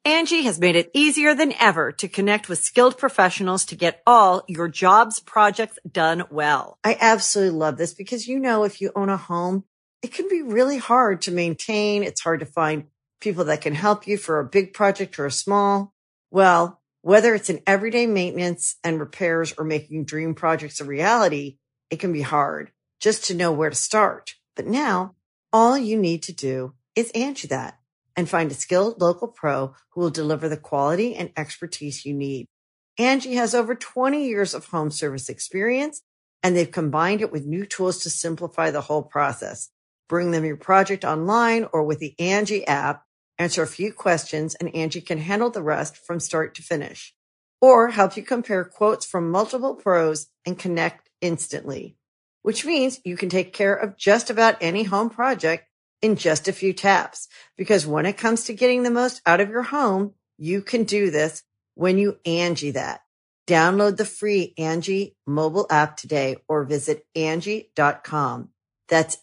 Angie has made it easier than ever to connect with skilled professionals to get all your jobs projects done well. I absolutely love this because, if you own a home, it can be really hard to maintain. It's hard to find people that can help you for a big project or a small. Well, whether it's in everyday maintenance and repairs or making dream projects a reality, it can be hard just to know where to start. But now all you need to do is Angie that and find a skilled local pro who will deliver the quality and expertise you need. Angie has over 20 years of home service experience, and they've combined it with new tools to simplify the whole process. Bring them your project online or with the Angie app, answer a few questions, and Angie can handle the rest from start to finish. Or help you compare quotes from multiple pros and connect instantly, which means you can take care of just about any home project in just a few taps. Because when it comes to getting the most out of your home, you can do this when you Angie that. Download the free Angie mobile app today or visit Angie.com. That's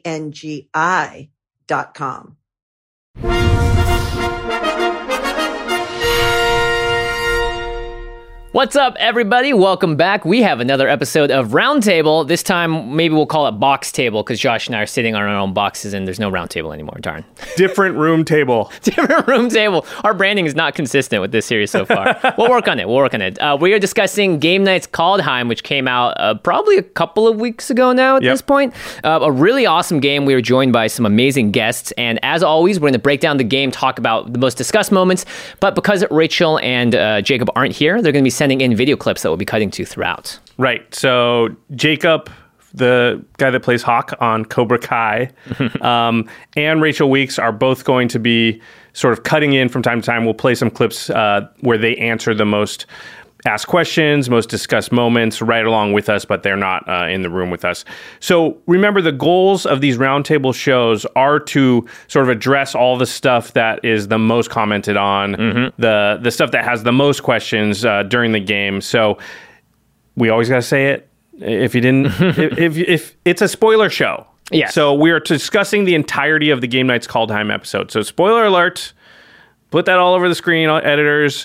ANGI.com. What's up, everybody? Welcome back. We have another episode of Roundtable. This time, maybe we'll call it Box Table because Josh and I are sitting on our own boxes and there's no Roundtable anymore. Darn. Different room table. Different room table. Our branding is not consistent with this series so far. We'll work on it. We are discussing Game Nights Kaldheim, which came out probably a couple of weeks ago now at this point. A really awesome game. We were joined by some amazing guests. And as always, we're going to break down the game, talk about the most discussed moments. But because Rachel and Jacob aren't here, they're going to be sending in video clips that we'll be cutting to throughout. Right. So Jacob, the guy that plays Hawk on Cobra Kai, and Rachel Weeks are both going to be sort of cutting in from time to time. We'll play some clips where they answer the most asked questions, most discussed moments right along with us, but they're not in the room with us. So remember, the goals of these roundtable shows are to sort of address all the stuff that is the most commented on, the stuff that has the most questions during the game. So we always got to say it. If you didn't, if it's a spoiler show. Yeah. So we are discussing the entirety of the Game Nights Kaldheim episode. So spoiler alert. Put that all over the screen, editors.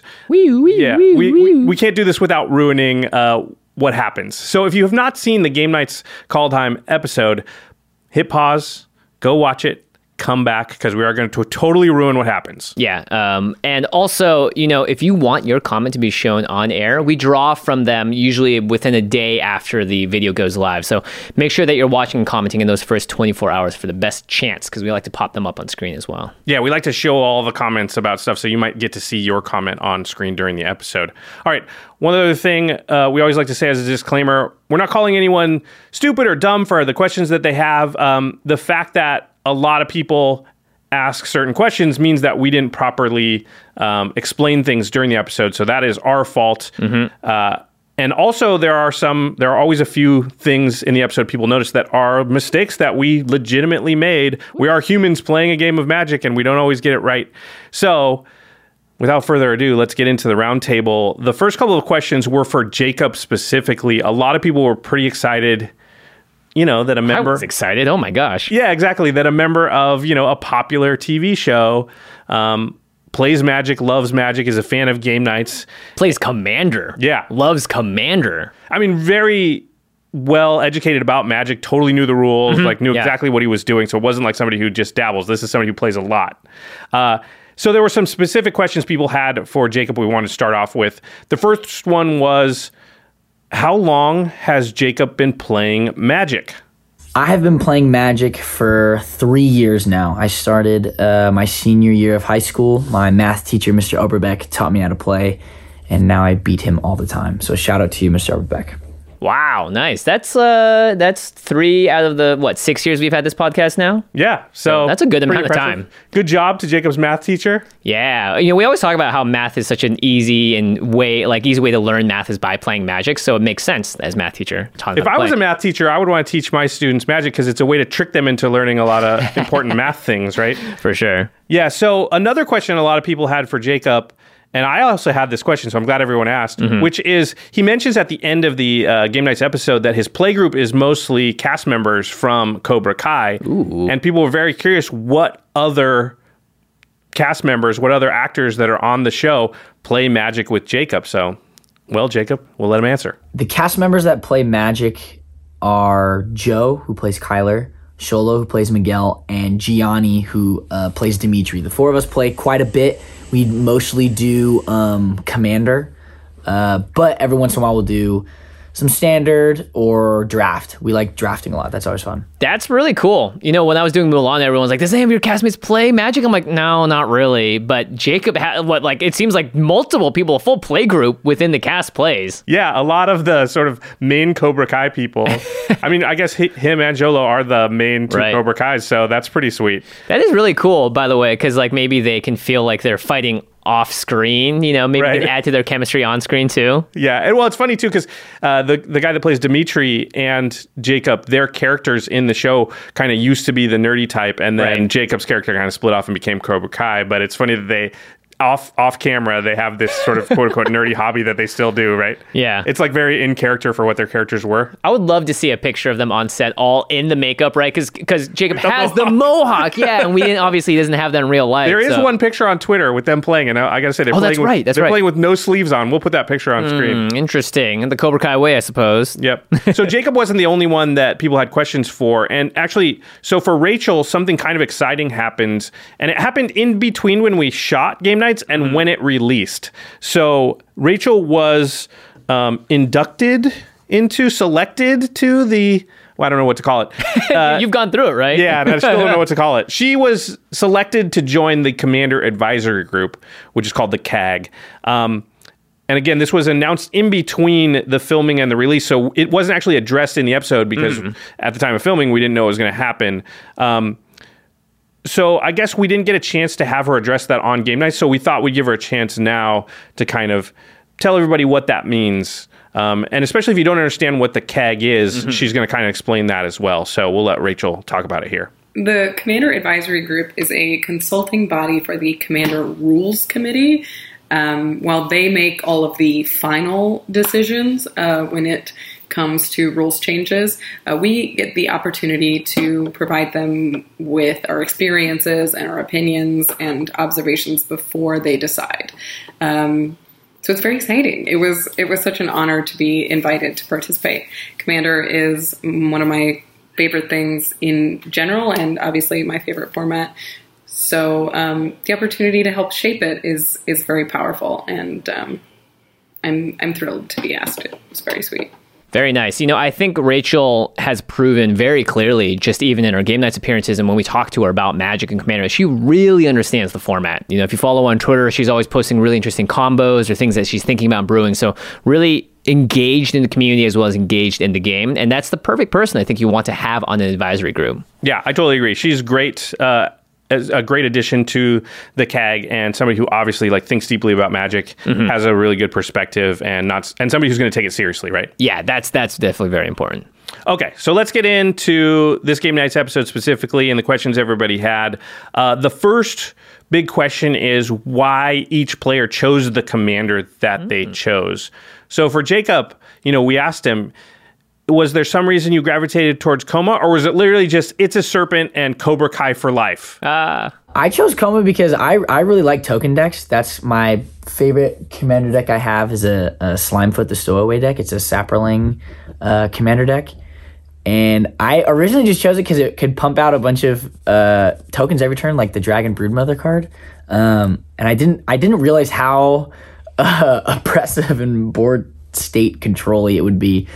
We can't do this without ruining what happens. So if you have not seen the Game Nights Kaldheim episode, hit pause, go watch it, come back, because we are going to totally ruin what happens. Yeah. And also, if you want your comment to be shown on air, we draw from them usually within a day after the video goes live. So make sure that you're watching and commenting in those first 24 hours for the best chance, because we like to pop them up on screen as well. Yeah, we like to show all the comments about stuff, so you might get to see your comment on screen during the episode. All right. One other thing we always like to say as a disclaimer, we're not calling anyone stupid or dumb for the questions that they have. The fact that a lot of people ask certain questions means that we didn't properly explain things during the episode. So that is our fault. And also there are always a few things in the episode people notice that are mistakes that we legitimately made. We are humans playing a game of Magic and we don't always get it right. So without further ado, let's get into the roundtable. The first couple of questions were for Jacob specifically. A lot of people were pretty excited, that a member... I was excited. Oh my gosh. Yeah, exactly. That a member of, a popular TV show plays Magic, loves Magic, is a fan of Game Nights. Plays Commander. Yeah. Loves Commander. I mean, very well educated about Magic, totally knew the rules, knew exactly what he was doing. So it wasn't like somebody who just dabbles. This is somebody who plays a lot. So there were some specific questions people had for Jacob we wanted to start off with. The first one was, how long has Jacob been playing Magic? I have been playing Magic for 3 years now. I started my senior year of high school. My math teacher, Mr. Oberbeck, taught me how to play, and now I beat him all the time. So shout out to you, Mr. Oberbeck. Wow, nice. That's 3 out of the 6 years we've had this podcast now. Yeah, so that's a good amount of time. Good job to Jacob's math teacher. Yeah, we always talk about how math is such an easy way to learn math is by playing Magic. So it makes sense as math teacher. If I was a math teacher, I would want to teach my students Magic because it's a way to trick them into learning a lot of important math things, right? For sure. Yeah. So another question a lot of people had for Jacob. And I also had this question, so I'm glad everyone asked, which is, he mentions at the end of the Game Nights episode that his playgroup is mostly cast members from Cobra Kai. Ooh. And people were very curious what other cast members, what other actors that are on the show play Magic with Jacob. So, well, Jacob, we'll let him answer. The cast members that play Magic are Joe, who plays Kyler, Sholo, who plays Miguel, and Gianni, who plays Dimitri. The four of us play quite a bit. We mostly do Commander, but every once in a while we'll do some Standard or Draft. We like drafting a lot. That's always fun. That's really cool. You know, when I was doing Mulan, everyone's like, does any of your castmates play Magic? I'm like, no, not really. But Jacob it seems like multiple people, a full play group within the cast plays. Yeah, a lot of the sort of main Cobra Kai people. I mean, I guess him and Jolo are the main two Cobra Kais, so that's pretty sweet. That is really cool, by the way, because like maybe they can feel like they're fighting off screen, you know, maybe they can add to their chemistry on screen too. Yeah, and well, it's funny too because the guy that plays Dimitri and Jacob, their characters in the show kind of used to be the nerdy type, and then Jacob's character kind of split off and became Cobra Kai. But it's funny that they off camera they have this sort of quote unquote nerdy hobby that they still do, right? Yeah, it's like very in character for what their characters were. I would love to see a picture of them on set, all in the makeup, right? Because Jacob has the mohawk, and we obviously doesn't have that in real life. There is one picture on Twitter with them playing, and I gotta say they're playing with no sleeves on. We'll put that picture on screen. Interesting, the Cobra Kai way, I suppose. Yep. So Jacob wasn't the only one that people had questions for, and actually, so for Rachel, something kind of exciting happened, and it happened in between when we shot Game Nights and when it released. So Rachel was selected to the, well, I don't know what to call it. You've gone through it, right? Yeah, and I still don't know what to call it. She was selected to join the Commander Advisory Group, which is called the CAG. And again, this was announced in between the filming and the release, so it wasn't actually addressed in the episode because at the time of filming, we didn't know it was going to happen. So I guess we didn't get a chance to have her address that on Game Night, so we thought we'd give her a chance now to kind of tell everybody what that means. And especially if you don't understand what the CAG is, she's going to kind of explain that as well. So we'll let Rachel talk about it here. The Commander Advisory Group is a consulting body for the Commander Rules Committee. While they make all of the final decisions when it comes to rules changes, we get the opportunity to provide them with our experiences and our opinions and observations before they decide. So it's very exciting. It was such an honor to be invited to participate. Commander is one of my favorite things in general, and obviously my favorite format. So the opportunity to help shape it is very powerful, and I'm thrilled to be asked. It was very sweet. Very nice. You know, I think Rachel has proven very clearly, just even in her Game Nights appearances and when we talk to her about Magic and Commander, she really understands the format. You know, if you follow on Twitter, she's always posting really interesting combos or things that she's thinking about brewing. So really engaged in the community as well as engaged in the game. And that's the perfect person I think you want to have on an advisory group. Yeah, I totally agree. She's great. As a great addition to the CAG, and somebody who obviously thinks deeply about Magic, has a really good perspective, and somebody who's going to take it seriously, right? Yeah, that's definitely very important. Okay, so let's get into this Game Nights episode specifically and the questions everybody had. The first big question is why each player chose the commander that they chose. So for Jacob, we asked him, was there some reason you gravitated towards Koma, or was it literally just it's a serpent and Cobra Kai for life? I chose Koma because I really like token decks. That's my favorite commander deck I have is a Slimefoot the Stowaway deck. It's a Saproling commander deck. And I originally just chose it because it could pump out a bunch of tokens every turn, like the Dragon Broodmother card. And I didn't realize how oppressive and board state control-y it would be.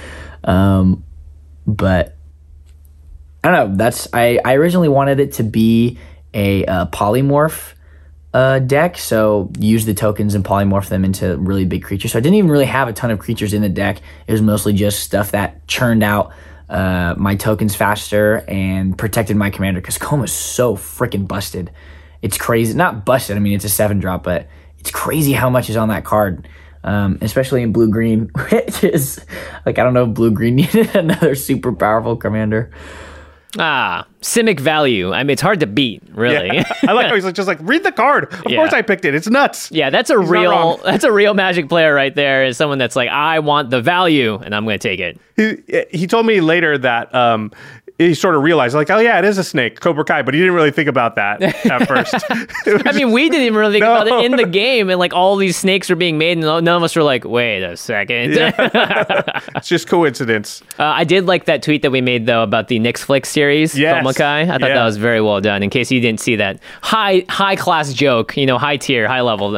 But I don't know. I originally wanted it to be a polymorph deck, so use the tokens and polymorph them into really big creatures. So I didn't even really have a ton of creatures in the deck. It was mostly just stuff that churned out my tokens faster and protected my commander, because Koma's so freaking busted. It's crazy. Not busted, I mean, it's a 7-drop, but it's crazy how much is on that card. Especially in blue-green, which is, I don't know if blue-green needed another super powerful commander. Simic value. I mean, it's hard to beat, really. Yeah. I like how he's just read the card. Of course I picked it. It's nuts. Yeah, that's a real Magic player right there, is someone that's I want the value, and I'm going to take it. He told me later that he sort of realized, like, oh yeah, it is a snake, Cobra Kai, but he didn't really think about that at first. I mean, we didn't even really think about it in the game, and like all these snakes were being made, and none of us were like, wait a second. Yeah. It's just coincidence. I did like that tweet that we made, though, about the Netflix series, Cobra Kai. I thought that was very well done. In case you didn't see that high class joke, high tier, high level,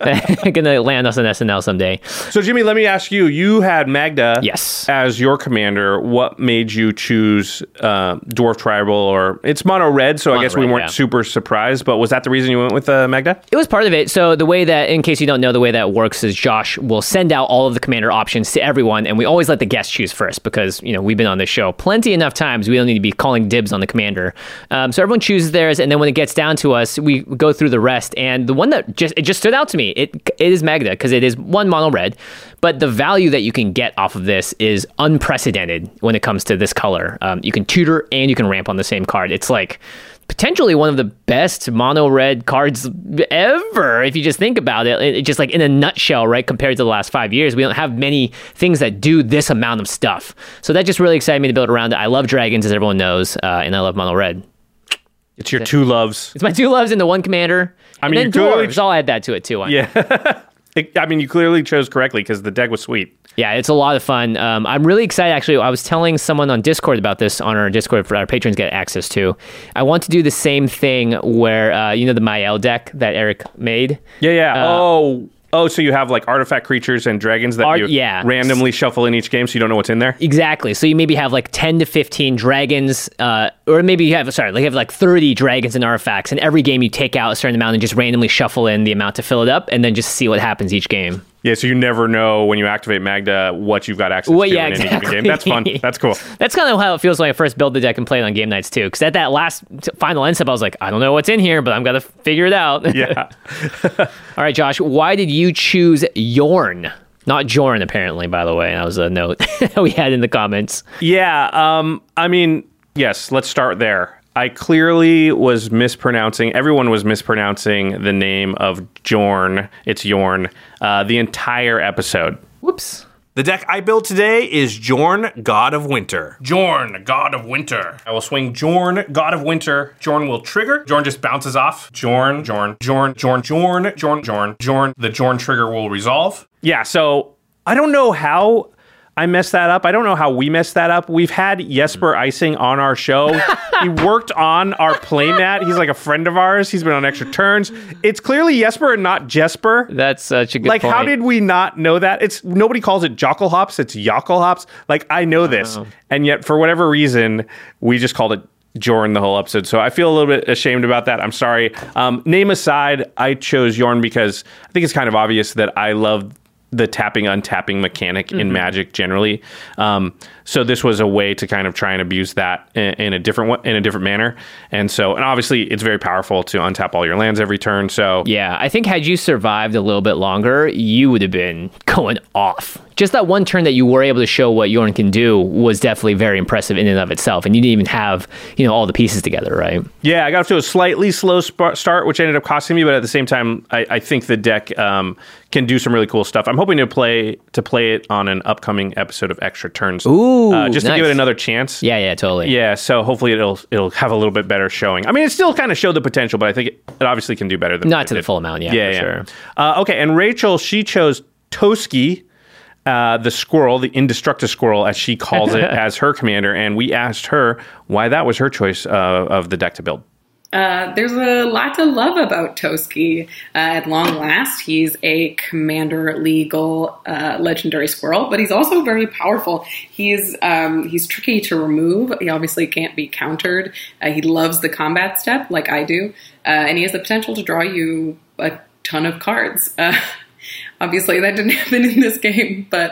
gonna land us on SNL someday. So, Jimmy, let me ask you. You had Magda as your commander. What made you choose Dwarf Tribal, or it's mono red, so I guess we weren't super surprised, but was that the reason you went with Magda? It was part of it. So the way that, in case you don't know, the way that works is Josh will send out all of the commander options to everyone, and we always let the guests choose first because, we've been on this show plenty enough times. We don't need to be calling dibs on the commander. So everyone chooses theirs, and then when it gets down to us, we go through the rest, and the one that just stood out to me, it is Magda, because it is one mono red, but the value that you can get off of this is unprecedented when it comes to this color. You can tutor and you can ramp on the same card. It's like potentially one of the best mono red cards ever, if you just think about it. It just like in a nutshell, right? Compared to the last 5 years, we don't have many things that do this amount of stuff. So that just really excited me to build around it. I love dragons, as everyone knows, and I love mono red. It's your two loves. It's my two loves in the one commander. I mean, and then dwarves, I'll add that to it too. Yeah. You clearly chose correctly because the deck was sweet. Yeah, it's a lot of fun. I'm really excited, actually. I was telling someone on Discord about this, on our Discord for our patrons get access to. I want to do the same thing where, the Mael deck that Eric made? Yeah. So you have like artifact creatures and dragons that randomly shuffle in each game, so you don't know what's in there? Exactly. So you maybe have like 10 to 15 dragons, or maybe you have 30 dragons and artifacts, and every game you take out a certain amount and just randomly shuffle in the amount to fill it up, and then just see what happens each game. Yeah, so you never know when you activate Magda what you've got access to in any given game. That's fun. That's cool. That's kind of how it feels when I first built the deck and played on game nights too. Because at that last final end step, I was like, I don't know what's in here, but I'm going to figure it out. Yeah. All right, Josh, why did you choose Yorn? Not Jorn, apparently, by the way. That was a note we had in the comments. Yeah, yes, let's start there. I clearly was mispronouncing, everyone was mispronouncing the name of Jorn, it's Yorn, the entire episode. Whoops. The deck I built today is Jorn, God of Winter. Jorn, God of Winter. I will swing Jorn, God of Winter. Jorn will trigger. Jorn just bounces off. Jorn. The Jorn trigger will resolve. Yeah, so I don't know how I messed that up. I don't know how we messed that up. We've had Jesper Icing on our show. He worked on our playmat. He's like a friend of ours. He's been on Extra Turns. It's clearly Jesper and not Jesper. That's such a good point. Like, how did we not know that? Nobody calls it Jockelhops. It's Jockelhops. Like, I know this. And yet, for whatever reason, we just called it Jorn the whole episode. So I feel a little bit ashamed about that. I'm sorry. Name aside, I chose Yorn because I think it's kind of obvious that I love the tapping untapping mechanic in Magic generally. So this was a way to kind of try and abuse that in a different manner. And obviously it's very powerful to untap all your lands every turn. So yeah, I think had you survived a little bit longer, you would have been going off. Just that one turn that you were able to show what Yorn can do was definitely very impressive in and of itself. And you didn't even have, all the pieces together, right? Yeah, I got off to a slightly slow start, which ended up costing me. But at the same time, I think the deck can do some really cool stuff. I'm hoping to play it on an upcoming episode of Extra Turns. Ooh, just to give it another chance. Yeah, totally. Yeah, so hopefully it'll have a little bit better showing. I mean, it still kind of showed the potential, but I think it obviously can do better than not to the full amount. Yeah, sure. Okay, and Rachel, she chose Toski, the squirrel, the indestructible squirrel, as she calls it, as her commander, and we asked her why that was her choice of the deck to build. There's a lot to love about Toski. At long last, he's a commander legal legendary squirrel, but he's also very powerful. He's tricky to remove. He obviously can't be countered. He loves the combat step like I do, and he has the potential to draw you a ton of cards. Obviously, that didn't happen in this game, but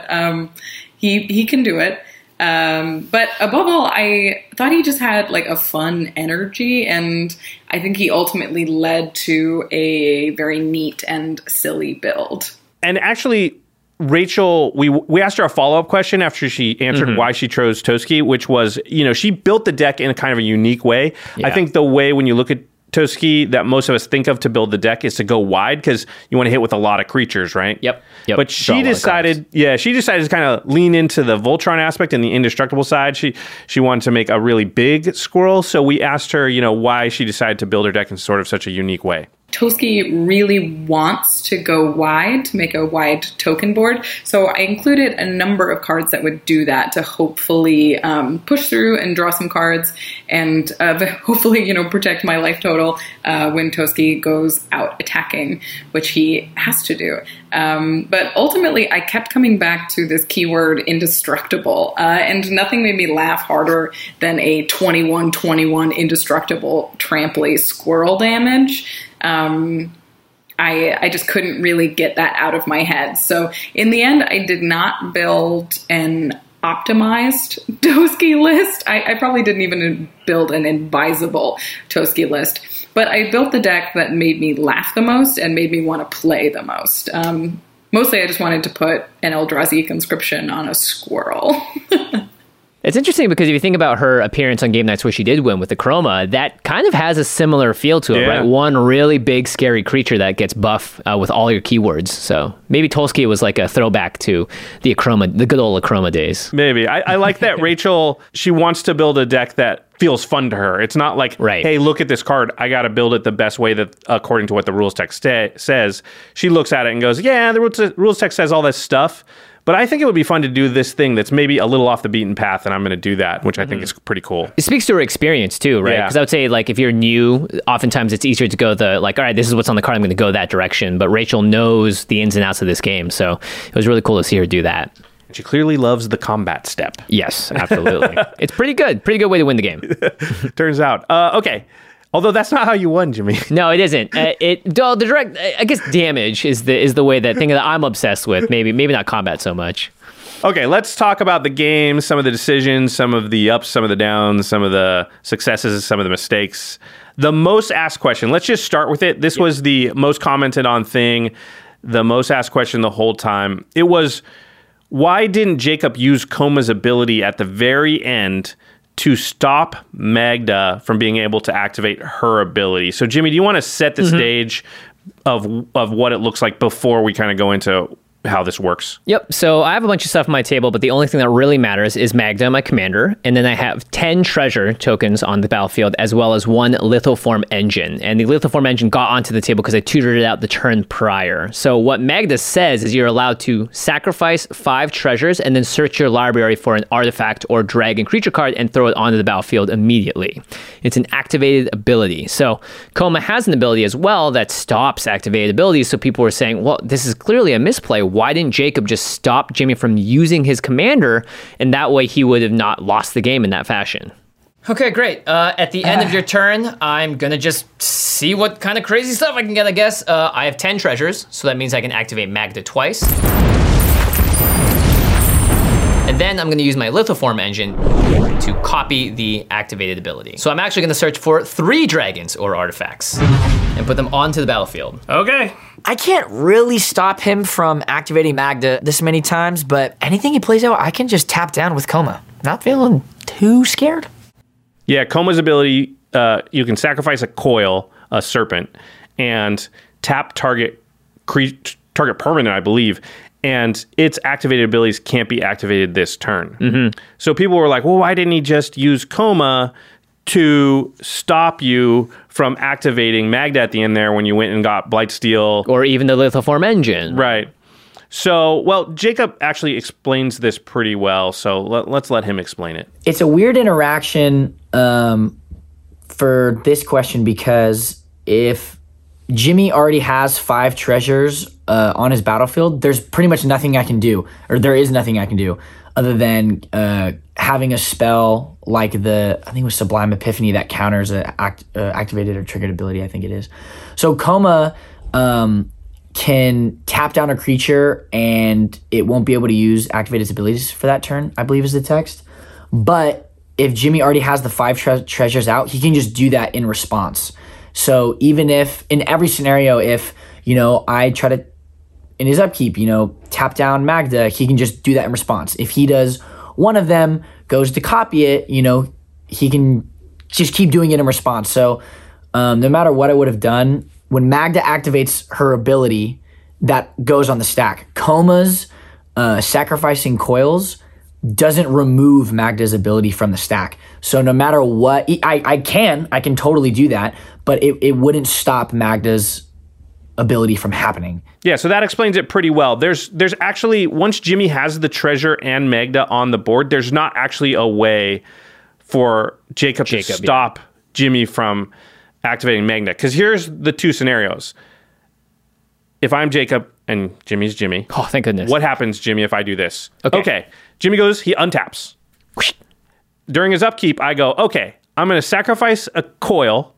he can do it. But above all, I thought he just had like a fun energy, and I think he ultimately led to a very neat and silly build. And actually, Rachel, we asked her a follow-up question after she answered why she chose Toski, which was, she built the deck in a kind of a unique way. Yeah. I think the way when you look at Toski, that most of us think of to build the deck is to go wide because you want to hit with a lot of creatures, right? Yep. But she decided to kind of lean into the Voltron aspect and the indestructible side. She wanted to make a really big squirrel, so we asked her, why she decided to build her deck in sort of such a unique way. Toski really wants to go wide, to make a wide token board. So I included a number of cards that would do that to hopefully push through and draw some cards and hopefully, protect my life total when Toski goes out attacking, which he has to do. But ultimately, I kept coming back to this keyword indestructible, and nothing made me laugh harder than a 21/21 indestructible trample squirrel damage. I just couldn't really get that out of my head. So in the end, I did not build an optimized Toski list. I probably didn't even build an advisable Toski list, but I built the deck that made me laugh the most and made me want to play the most. Mostly I just wanted to put an Eldrazi conscription on a squirrel. It's interesting because if you think about her appearance on game nights where she did win with the Chroma, that kind of has a similar feel to it, right? One really big, scary creature that gets buff with all your keywords. So maybe Toski was like a throwback to the Chroma, the good old Chroma days. Maybe. I like that Rachel, she wants to build a deck that feels fun to her. It's not like, hey, look at this card. I got to build it the best way that according to what the rules text says. She looks at it and goes, yeah, the rules text says all this stuff. But I think it would be fun to do this thing that's maybe a little off the beaten path, and I'm going to do that, which I think is pretty cool. It speaks to her experience too, right? Because I would say, if you're new, oftentimes it's easier to go all right, this is what's on the card, I'm going to go that direction. But Rachel knows the ins and outs of this game, so it was really cool to see her do that. She clearly loves the combat step. Yes, absolutely. It's pretty good. Pretty good way to win the game. Turns out. Okay. Although that's not how you won, Jimmy. No, it isn't. The direct, I guess, damage is the way that thing that I'm obsessed with. Maybe not combat so much. Okay, let's talk about the game, some of the decisions, some of the ups, some of the downs, some of the successes, some of the mistakes. The most asked question. Let's just start with it. This was the most commented on thing, the most asked question the whole time. It was, why didn't Jacob use Koma's ability at the very end to stop Magda from being able to activate her ability? So, Jimmy, do you want to set the stage of what it looks like before we kind of go into how this works? Yep. So I have a bunch of stuff on my table, but the only thing that really matters is Magda, my commander, and then I have 10 treasure tokens on the battlefield, as well as one Lithoform engine. And the Lithoform engine got onto the table because I tutored it out the turn prior. So what Magda says is you're allowed to sacrifice 5 treasures and then search your library for an artifact or dragon creature card and throw it onto the battlefield immediately. It's an activated ability. So Koma has an ability as well that stops activated abilities. So people were saying, well, this is clearly a misplay. Why didn't Jacob just stop Jimmy from using his commander? And that way he would have not lost the game in that fashion. Okay, great. At the end of your turn, I'm going to just see what kind of crazy stuff I can get, I guess. I have 10 treasures, so that means I can activate Magda twice. And then I'm going to use my Lithoform engine to copy the activated ability. So I'm actually going to search for 3 dragons or artifacts and put them onto the battlefield. Okay. I can't really stop him from activating Magda this many times, but anything he plays out, I can just tap down with Koma. Not feeling too scared. Yeah, Koma's ability, you can sacrifice a coil, a serpent, and tap target permanent, I believe, and its activated abilities can't be activated this turn. So people were like, well, why didn't he just use Koma to stop you from activating Magda at the end there when you went and got Blightsteel? Or even the Lithoform engine. Right. So, well, Jacob actually explains this pretty well, so let's let him explain it. It's a weird interaction for this question because if Jimmy already has 5 treasures on his battlefield, there's pretty much nothing I can do, or there is nothing I can do other than having a spell like I think it was Sublime Epiphany that counters an activated or triggered ability, I think it is. So Koma can tap down a creature and it won't be able to use activate its abilities for that turn, I believe is the text. But if Jimmy already has the 5 treasures out, he can just do that in response. So even if, in every scenario, if, I try to, in his upkeep, tap down Magda, he can just do that in response. If he does one of them, goes to copy it, he can just keep doing it in response. So no matter what I would have done, when Magda activates her ability, that goes on the stack. Coma's sacrificing coils doesn't remove Magda's ability from the stack. So no matter what, I can totally do that, but it wouldn't stop Magda's ability from happening. Yeah, so that explains it pretty well. There's actually, once Jimmy has the treasure and Magda on the board, there's not actually a way for Jacob to stop Jimmy from activating Magda. Because here's the two scenarios. If I'm Jacob and Jimmy's Jimmy. Oh, thank goodness. What happens, Jimmy, if I do this? Okay. Jimmy goes, he untaps. During his upkeep, I go, okay, I'm going to sacrifice a coil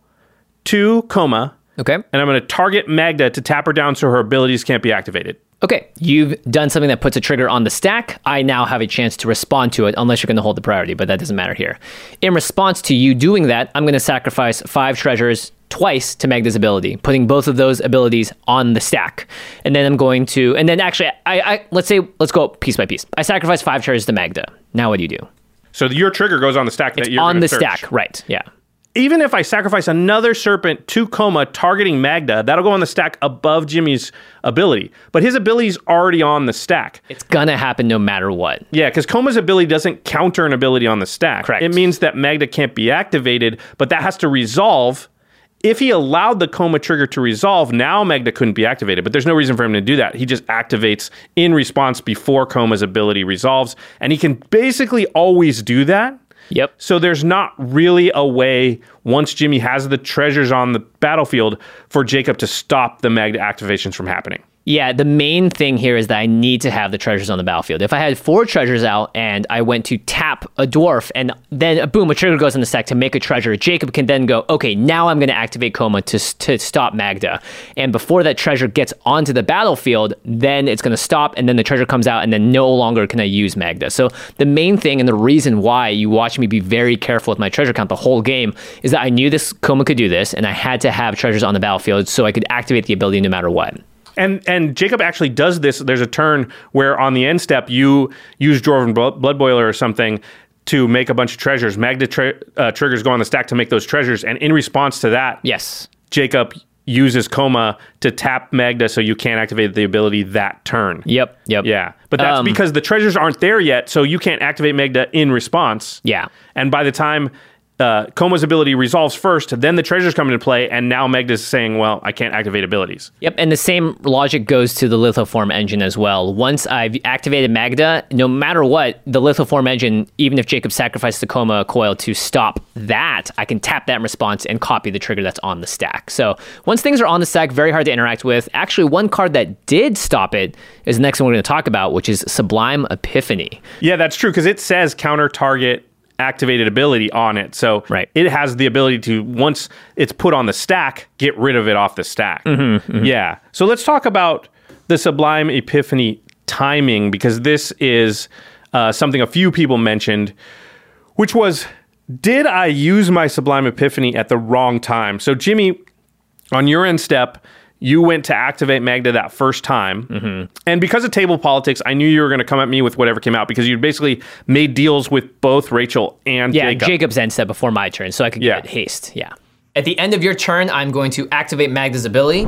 to Coma. Okay. And I'm going to target Magda to tap her down so her abilities can't be activated. Okay, you've done something that puts a trigger on the stack. I now have a chance to respond to it, unless you're going to hold the priority, but that doesn't matter here. In response to you doing that, I'm going to sacrifice 5 treasures twice to Magda's ability, putting both of those abilities on the stack. And then I'm going to, and then actually, let's go piece by piece. I sacrifice 5 treasures to Magda. Now what do you do? So your trigger goes on the stack that you're on the search. stack, right? Yeah. Even if I sacrifice another serpent to Coma targeting Magda, that'll go on the stack above Jimmy's ability. But his ability's already on the stack. It's gonna happen no matter what. Yeah, because Coma's ability doesn't counter an ability on the stack. Correct. It means that Magda can't be activated, but that has to resolve. If he allowed the Coma trigger to resolve, now Magda couldn't be activated, but there's no reason for him to do that. He just activates in response before Coma's ability resolves, and he can basically always do that. Yep. So there's not really a way, once Jimmy has the treasures on the battlefield, for Jacob to stop the Magda activations from happening. Yeah, the main thing here is that I need to have the treasures on the battlefield. If I had 4 treasures out and I went to tap a dwarf and then boom, a trigger goes on the stack to make a treasure, Jacob can then go, okay, now I'm going to activate Coma to stop Magda. And before that treasure gets onto the battlefield, then it's going to stop and then the treasure comes out and then no longer can I use Magda. So the main thing and the reason why you watch me be very careful with my treasure count the whole game is that I knew this Coma could do this and I had to have treasures on the battlefield so I could activate the ability no matter what. And Jacob actually does this. There's a turn where on the end step, you use Dwarven Blood Boiler or something to make a bunch of treasures. Magda triggers go on the stack to make those treasures. And in response to that, yes, Jacob uses Coma to tap Magda so you can't activate the ability that turn. Yep. Yeah. But that's because the treasures aren't there yet, so you can't activate Magda in response. Yeah. And by the time Coma's ability resolves first, then the treasures come into play, and now Magda's saying, well, I can't activate abilities. Yep, and the same logic goes to the Lithoform engine as well. Once I've activated Magda, no matter what, the Lithoform engine, even if Jacob sacrificed the Coma coil to stop that, I can tap that in response and copy the trigger that's on the stack. So once things are on the stack, very hard to interact with. Actually, one card that did stop it is the next one we're going to talk about, which is Sublime Epiphany. Yeah, that's true, because it says counter target activated ability on it. So It has the ability to, once it's put on the stack, get rid of it off the stack. Yeah. So let's talk about the Sublime Epiphany timing, because this is something a few people mentioned, which was, did I use my Sublime Epiphany at the wrong time? So Jimmy, on your end step, you went to activate Magda that first time. And because of table politics, I knew you were going to come at me with whatever came out, because you basically made deals with both Rachel and Jacob. Yeah, Jacob's end step before my turn, so I could get haste. Yeah. At the end of your turn, I'm going to activate Magda's ability.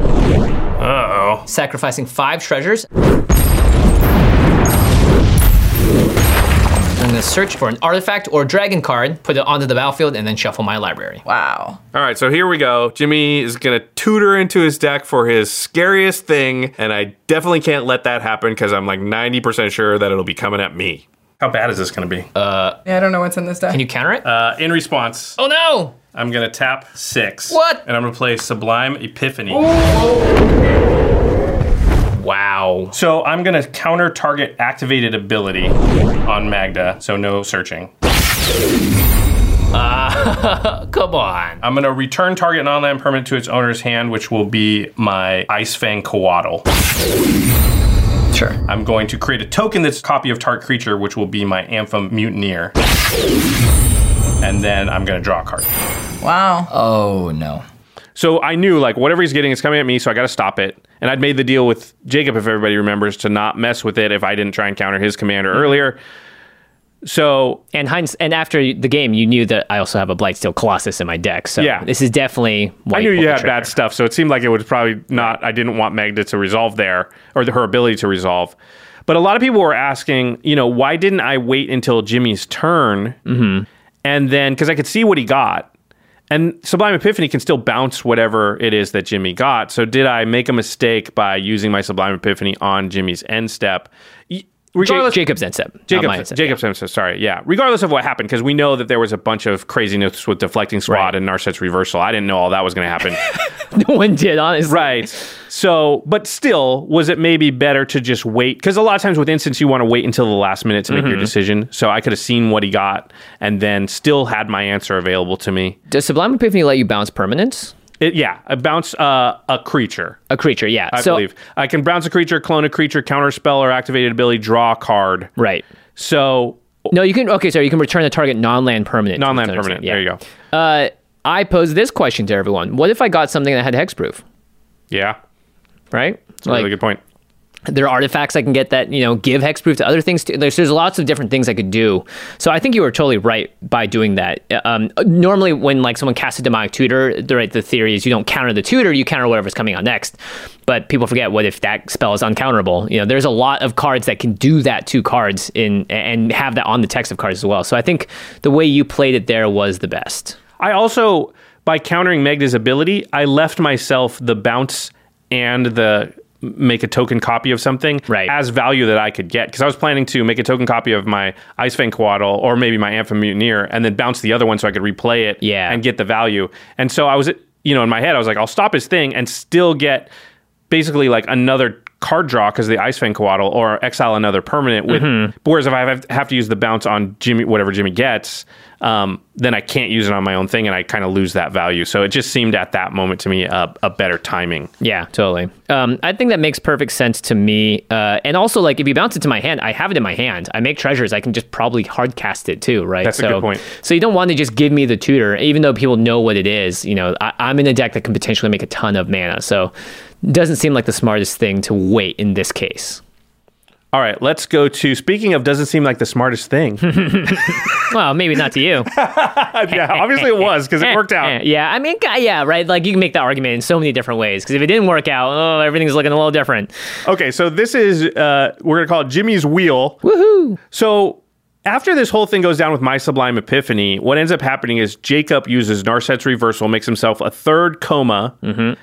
Uh-oh. Sacrificing 5 treasures. I'm going to search for an artifact or dragon card, put it onto the battlefield, and then shuffle my library. Wow. All right, so here we go. Jimmy is going to tutor into his deck for his scariest thing, and I definitely can't let that happen because I'm like 90% sure that it'll be coming at me. How bad is this going to be? Yeah, I don't know what's in this deck. Can you counter it? In response, Oh no! I'm going to tap 6. What? And I'm going to play Sublime Epiphany. Wow. So I'm going to counter target activated ability on Magda, so no searching. Come on. I'm going to return target non-land permanent to its owner's hand, which will be my Icefang Coatl. Sure. I'm going to create a token that's a copy of target creature, which will be my Ampha Mutineer. And then I'm going to draw a card. Wow. Oh no. So I knew, like, whatever he's getting is coming at me, so I got to stop it. And I'd made the deal with Jacob, if everybody remembers, to not mess with it if I didn't try and counter his commander earlier. So And after the game, you knew that I also have a Blightsteel Colossus in my deck. So Yeah. this is definitely why I knew pulled you the had trigger. bad stuff, so it seemed like it was probably not. I didn't want Magda to resolve there, or her ability to resolve. But a lot of people were asking, why didn't I wait until Jimmy's turn? Mm-hmm. And then, because I could see what he got. And Sublime Epiphany can still bounce whatever it is that Jimmy got. So did I make a mistake by using my Sublime Epiphany on Jimmy's end step? Regardless, Jacob's end step. not my end step. Jacob's end step, sorry. Yeah. Regardless of what happened, because we know that there was a bunch of craziness with Deflecting Squad Right. and Narset's Reversal. I didn't know all that was going to happen. No one did, honestly. Right. So, but still, was it maybe better to just wait? Because a lot of times with instants, you want to wait until the last minute to make your decision. So I could have seen what he got and then still had my answer available to me. Does Sublime Epiphany let you bounce permanents? I bounce a creature, A creature, yeah. I believe. I can bounce a creature, clone a creature, counterspell or activated ability, draw a card. Right. So, No, you can. Okay, sorry. You can return a target non-land permanent. non-land permanent. Yeah. There you go. I pose this question to everyone: what if I got something that had hexproof? Yeah. Right. That's a really good point. There are artifacts I can get that, give hexproof to other things too. There's lots of different things I could do. So I think you were totally right by doing that. Normally when someone casts a demonic tutor, the theory is you don't counter the tutor, you counter whatever's coming out next. But people forget, what if that spell is uncounterable? There's a lot of cards that can do that to cards and have that on the text of cards as well. So I think the way you played it there was the best. I also, by countering Magda's ability, I left myself the bounce and the make a token copy of something as value that I could get. Because I was planning to make a token copy of my Icefang Coatl or maybe my Anthem Mutineer and then bounce the other one so I could replay it and get the value. And so I was, in my head, I was like, I'll stop his thing and still get basically another card draw because of the Icefang Coatl or exile another permanent with. Whereas if I have to use the bounce on Jimmy, whatever Jimmy gets, then I can't use it on my own thing and I kind of lose that value. So it just seemed at that moment to me a better timing. Yeah, totally. I think that makes perfect sense to me. And also, if you bounce it to my hand, I have it in my hand. I make treasures. I can just probably hard cast it too, right? That's a good point. So you don't want to just give me the tutor, even though people know what it is. I'm in a deck that can potentially make a ton of mana. So it doesn't seem like the smartest thing to wait in this case. All right, let's go to, speaking of doesn't seem like the smartest thing. Well, maybe not to you. Yeah, obviously it was because it worked out. Yeah, I mean, yeah, right? You can make that argument in so many different ways because if it didn't work out, everything's looking a little different. Okay, so this is, we're going to call it Jimmy's Wheel. Woohoo! So after this whole thing goes down with my Sublime Epiphany, what ends up happening is Jacob uses Narset's Reversal, makes himself a third coma,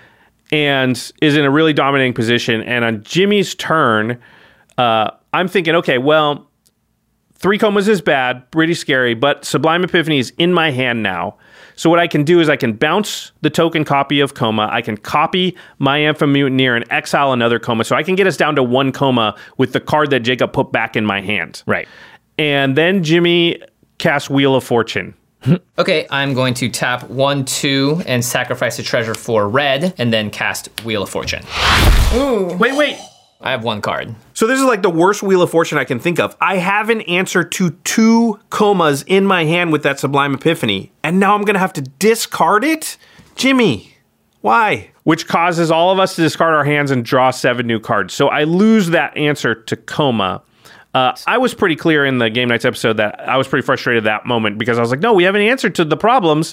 and is in a really dominating position. And on Jimmy's turn, I'm thinking, okay, well, 3 comas is bad, pretty scary, but Sublime Epiphany is in my hand now. So what I can do is I can bounce the token copy of coma, I can copy my Anthem Mutineer and exile another coma, so I can get us down to 1 coma with the card that Jacob put back in my hand. Right. And then Jimmy casts Wheel of Fortune. Okay, I'm going to tap 1/2 and sacrifice a treasure for red, and then cast Wheel of Fortune. Wait. I have 1 card. So this is the worst Wheel of Fortune I can think of. I have an answer to 2 comas in my hand with that Sublime Epiphany, and now I'm going to have to discard it? Jimmy, why? Which causes all of us to discard our hands and draw 7 new cards. So I lose that answer to coma. I was pretty clear in the Game Nights episode that I was pretty frustrated at that moment because I was like, no, we have an answer to the problems.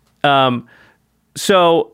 So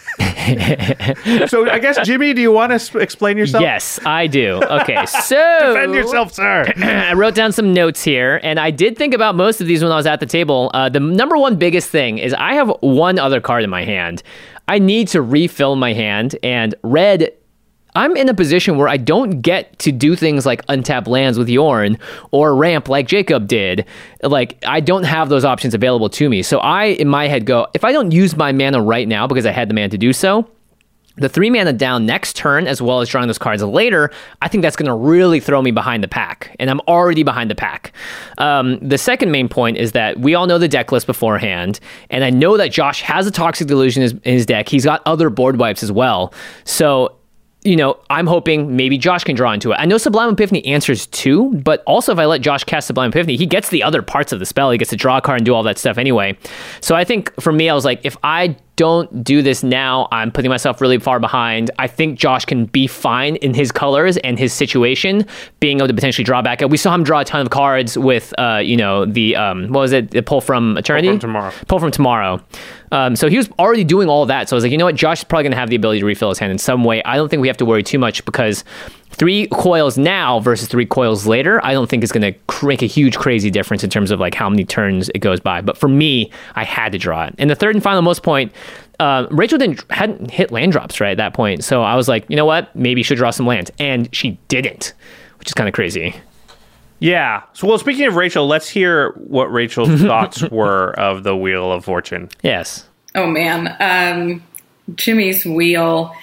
I guess, Jimmy, do you want to explain yourself? Yes, I do. Okay, so... Defend yourself, sir. I wrote down some notes here, and I did think about most of these when I was at the table. The number one biggest thing is I have 1 other card in my hand. I need to refill my hand, and red... I'm in a position where I don't get to do things like untap lands with Yorn or ramp like Jacob did. I don't have those options available to me. So I, in my head, go, if I don't use my mana right now because I had the mana to do so, the 3 mana down next turn, as well as drawing those cards later, I think that's going to really throw me behind the pack. And I'm already behind the pack. The second main point is that we all know the deck list beforehand. And I know that Josh has a Toxic Delusion in his deck. He's got other board wipes as well. So... I'm hoping maybe Josh can draw into it. I know Sublime Epiphany answers too, but also if I let Josh cast Sublime Epiphany, he gets the other parts of the spell. He gets to draw a card and do all that stuff anyway. So I think for me, I was like, if I don't do this now, I'm putting myself really far behind. I think Josh can be fine in his colors and his situation, being able to potentially draw back. We saw him draw a ton of cards with, the what was it? The Pull from Eternity? Pull from Tomorrow. So he was already doing all that. So I was like, you know what? Josh is probably going to have the ability to refill his hand in some way. I don't think we have to worry too much because 3 coils now versus 3 coils later, I don't think is going to make a huge crazy difference in terms of like how many turns it goes by. But for me, I had to draw it. And the third and final most point, Rachel hadn't hit land drops right at that point. So I was like, you know what? Maybe you should draw some lands. And she didn't, which is kind of crazy. Yeah. So, well, speaking of Rachel, let's hear what Rachel's thoughts were of the Wheel of Fortune. Yes. Oh, man. Jimmy's wheel,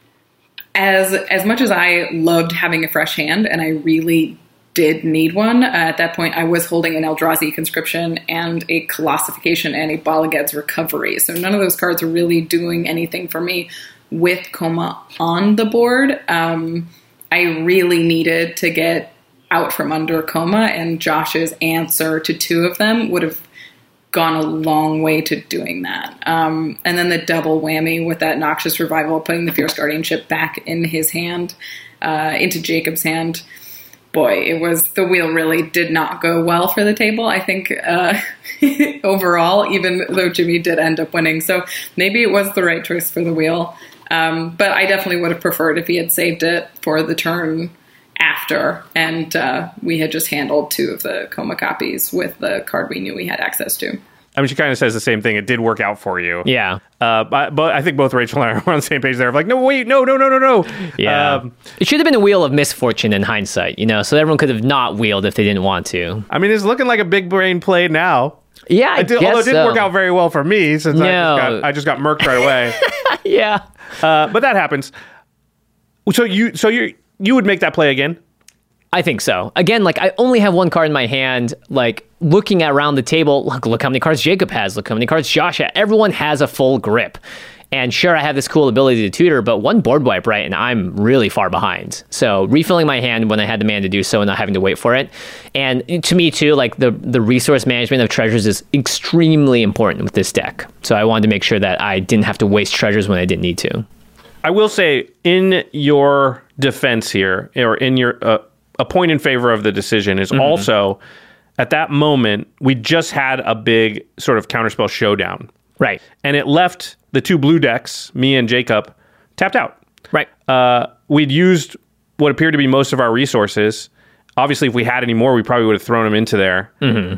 as much as I loved having a fresh hand, and I really did need one, at that point I was holding an Eldrazi Conscription and a Colossification and a Bala Ged's Recovery. So none of those cards are really doing anything for me with Koma on the board. I really needed to get out from under Koma, and Josh's answer to 2 of them would have gone a long way to doing that. And then the double whammy with that Noxious Revival, putting the Fierce Guardianship back in his hand, into Jacob's hand. Boy, the wheel really did not go well for the table, I think, overall, even though Jimmy did end up winning. So maybe it was the right choice for the wheel. But I definitely would have preferred if he had saved it for the turn after, and we had just handled 2 of the Koma copies with the card we knew we had access to. I mean, she kind of says the same thing. It did work out for you. Yeah. But I think both Rachel and I are on the same page there. Of like, no, wait, no. Yeah. It should have been a wheel of misfortune in hindsight, so everyone could have not wheeled if they didn't want to. I mean, it's looking like a big brain play now. Yeah, although it didn't work out very well for me since I just got murked right away. Yeah. But that happens. So you would make that play again? I think so. Again, like I only have 1 card in my hand, like looking around the table, look how many cards Jacob has, look how many cards Josh has. Everyone has a full grip. And sure, I have this cool ability to tutor, but 1 board wipe, right? And I'm really far behind. So refilling my hand when I had the mana to do so and not having to wait for it. And to me too, like the resource management of treasures is extremely important with this deck. So I wanted to make sure that I didn't have to waste treasures when I didn't need to. I will say, in your defense here, or in your a point in favor of the decision is also, at that moment, we just had a big sort of counterspell showdown. Right. And it left the 2 blue decks, me and Jacob, tapped out. Right. We'd used what appeared to be most of our resources. Obviously, if we had any more, we probably would have thrown them into there.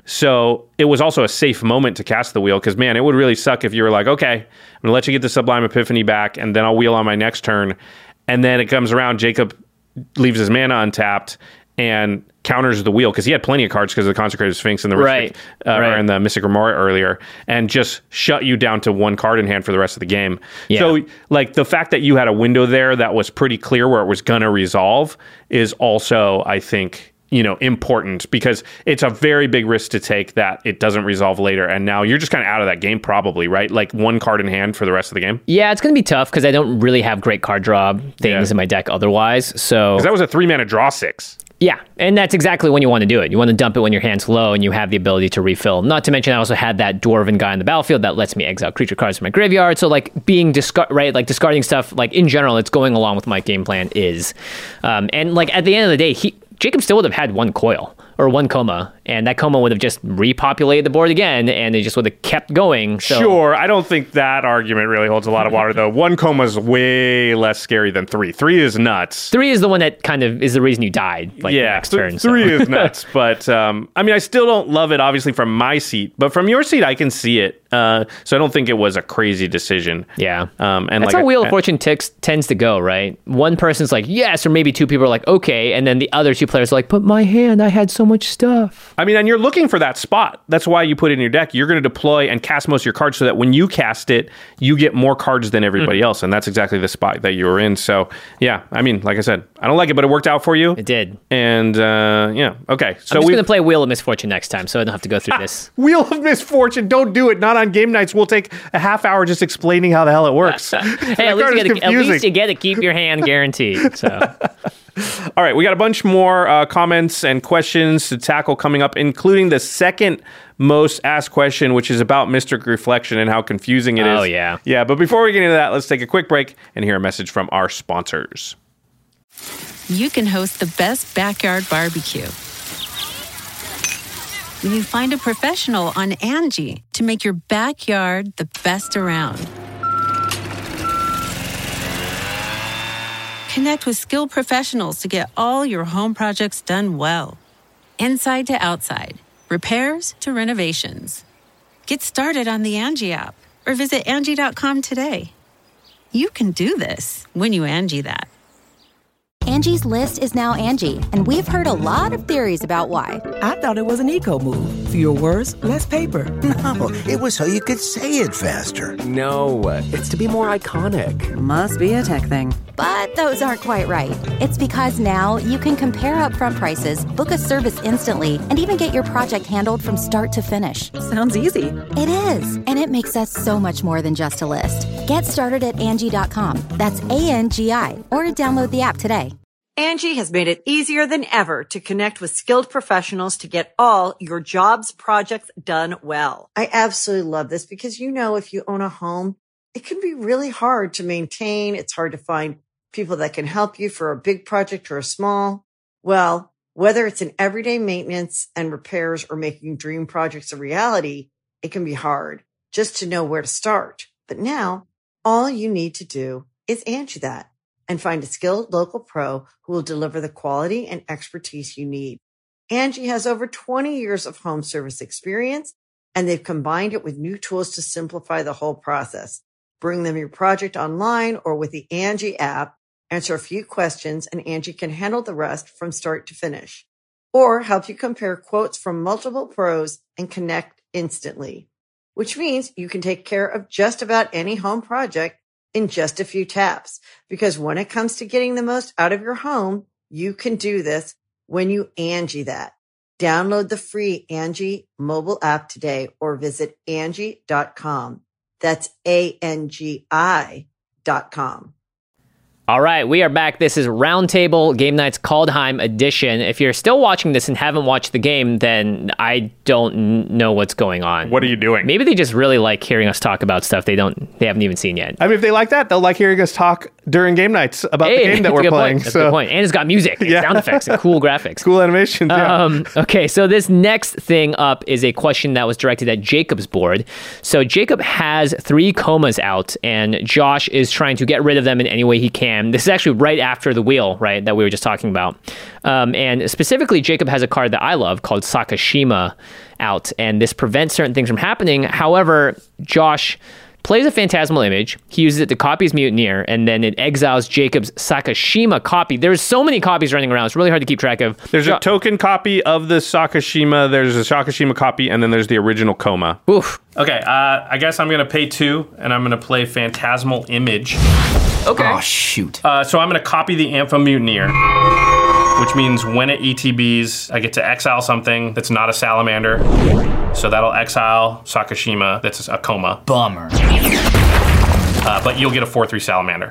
So it was also a safe moment to cast the wheel, because, man, it would really suck if you were like, okay, I'm going to let you get the Sublime Epiphany back, and then I'll wheel on my next turn. And then it comes around, Jacob leaves his mana untapped and counters the wheel, because he had plenty of cards because of the Consecrated Sphinx and the and the Mystic Remora earlier, and just shut you down to 1 card in hand for the rest of the game. Yeah. So, like, the fact that you had a window there that was pretty clear where it was going to resolve is also, I think, important, because it's a very big risk to take that it doesn't resolve later, and now you're just kind of out of that game probably, right? Like 1 card in hand for the rest of the game. Yeah, it's going to be tough because I don't really have great card draw things in my deck otherwise. So that was a 3 mana draw 6. Yeah, and that's exactly when you want to do it. You want to dump it when your hand's low and you have the ability to refill. Not to mention, I also had that Dwarven guy on the battlefield that lets me exile creature cards from my graveyard. So, like, discarding stuff, like, in general, it's going along with my game plan is. And, like, at the end of the day, Jacob still would have had 1 coil or 1 Koma, and that Koma would have just repopulated the board again, and it just would have kept going. So. Sure, I don't think that argument really holds a lot of water, though. 1 Koma is way less scary than 3. 3 is nuts. 3 is the one that kind of is the reason you died, like, the next turn. 3 is nuts, but, I mean, I still don't love it, obviously, from my seat, but from your seat, I can see it. So I don't think it was a crazy decision. Yeah. And that's how Wheel of Fortune tends to go, right? One person's like, yes, or maybe 2 people are like, okay, and then the other 2 players are like, but my hand, I had so much stuff. I mean, and you're looking for that spot. That's why you put it in your deck. You're going to deploy and cast most of your cards so that when you cast it, you get more cards than everybody else, and that's exactly the spot that you were in. So, yeah, I mean, like I said, I don't like it, but it worked out for you. It did. And, yeah, okay. So I'm just going to play Wheel of Misfortune next time, so I don't have to go through this. Wheel of Misfortune, don't do it. Not on game nights. We'll take a half hour just explaining how the hell it works. Hey, at least you get to keep your hand guaranteed. So, All right, we got a bunch more comments and questions to tackle coming up, including the second most asked question, which is about Mystic Reflection and how confusing it is. Oh, yeah. Yeah, but before we get into that, let's take a quick break and hear a message from our sponsors. You can host the best backyard barbecue when you find a professional on Angie to make your backyard the best around. Connect with skilled professionals to get all your home projects done well. Inside to outside, repairs to renovations. Get started on the Angie app or visit Angie.com today. You can do this when you Angie that. Angie's List is now Angie, and we've heard a lot of theories about why. I thought it was an eco move. Fewer words, less paper. No, it was so you could say it faster. No, it's to be more iconic. Must be a tech thing. But those aren't quite right. It's because now you can compare upfront prices, book a service instantly, and even get your project handled from start to finish. Sounds easy. It is, and it makes us so much more than just a list. Get started at Angie.com. That's ANGI, or download the app today. Angie has made it easier than ever to connect with skilled professionals to get all your jobs projects done well. I absolutely love this because, if you own a home, it can be really hard to maintain. It's hard to find people that can help you for a big project or a small. Well, whether it's in everyday maintenance and repairs or making dream projects a reality, it can be hard just to know where to start. But now all you need to do is Angie that and find a skilled local pro who will deliver the quality and expertise you need. Angie has over 20 years of home service experience, and they've combined it with new tools to simplify the whole process. Bring them your project online or with the Angie app, answer a few questions, and Angie can handle the rest from start to finish. Or help you compare quotes from multiple pros and connect instantly, which means you can take care of just about any home project in just a few taps. Because when it comes to getting the most out of your home, you can do this when you Angie that. Download the free Angie mobile app today or visit Angie.com. That's ANGI.com. All right, we are back. This is Roundtable Game Nights Kaldheim edition. If you're still watching this and haven't watched the game, then I don't know what's going on. What are you doing? Maybe they just really like hearing us talk about stuff they haven't even seen yet. I mean, if they like that, they'll like hearing us talk during game nights about the game that we're playing. That's a good point. And it's got music, and sound effects, and cool graphics. Cool animations, yeah. Okay, so this next thing up is a question that was directed at Jacob's board. So Jacob has 3 comas out, and Josh is trying to get rid of them in any way he can. This is actually right after the wheel, right, that we were just talking about. And specifically, Jacob has a card that I love called Sakashima out, and this prevents certain things from happening. However, Josh plays a phantasmal image. He uses it to copy his Mutineer, and then it exiles Jacob's Sakashima copy. There's so many copies running around. It's really hard to keep track of. There's a token copy of the Sakashima. There's a Sakashima copy, and then there's the original Koma. Oof. Okay, I guess I'm going to pay 2, and I'm going to play Phantasmal Image. Okay. Oh, shoot. So I'm going to copy the Ampha Mutineer, which means when it ETBs, I get to exile something that's not a salamander. So that'll exile Sakashima, that's a Koma. Bummer. But you'll get a 4/3 salamander.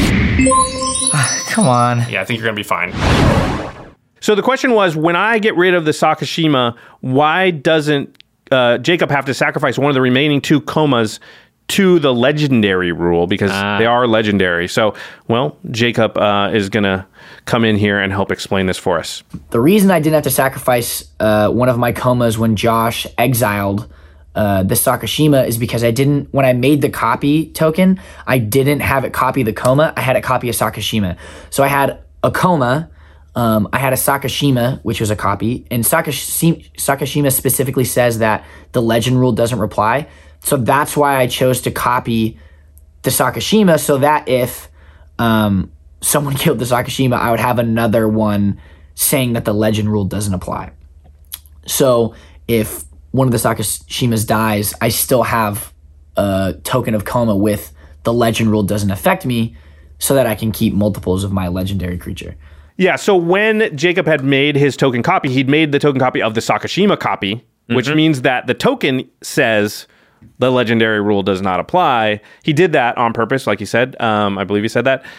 Come on. Yeah, I think you're going to be fine. So the question was, when I get rid of the Sakashima, why doesn't Jacob have to sacrifice one of the remaining 2 Komas to the legendary rule, because they are legendary. So, well, Jacob is going to come in here and help explain this for us. The reason I didn't have to sacrifice one of my Komas when Josh exiled the Sakashima is because when I made the copy token, I didn't have it copy the Koma. I had it copy a Sakashima. So I had a Koma, I had a Sakashima, which was a copy, and Sakashima specifically says that the legend rule doesn't reply. So that's why I chose to copy the Sakashima, so that if someone killed the Sakashima, I would have another one saying that the legend rule doesn't apply. So if one of the Sakashimas dies, I still have a token of Koma with the legend rule doesn't affect me, so that I can keep multiples of my legendary creature. Yeah, so when Jacob had made his token copy, he'd made the token copy of the Sakashima copy, which means that the token says the legendary rule does not apply. He did that on purpose, like he said. I believe he said that.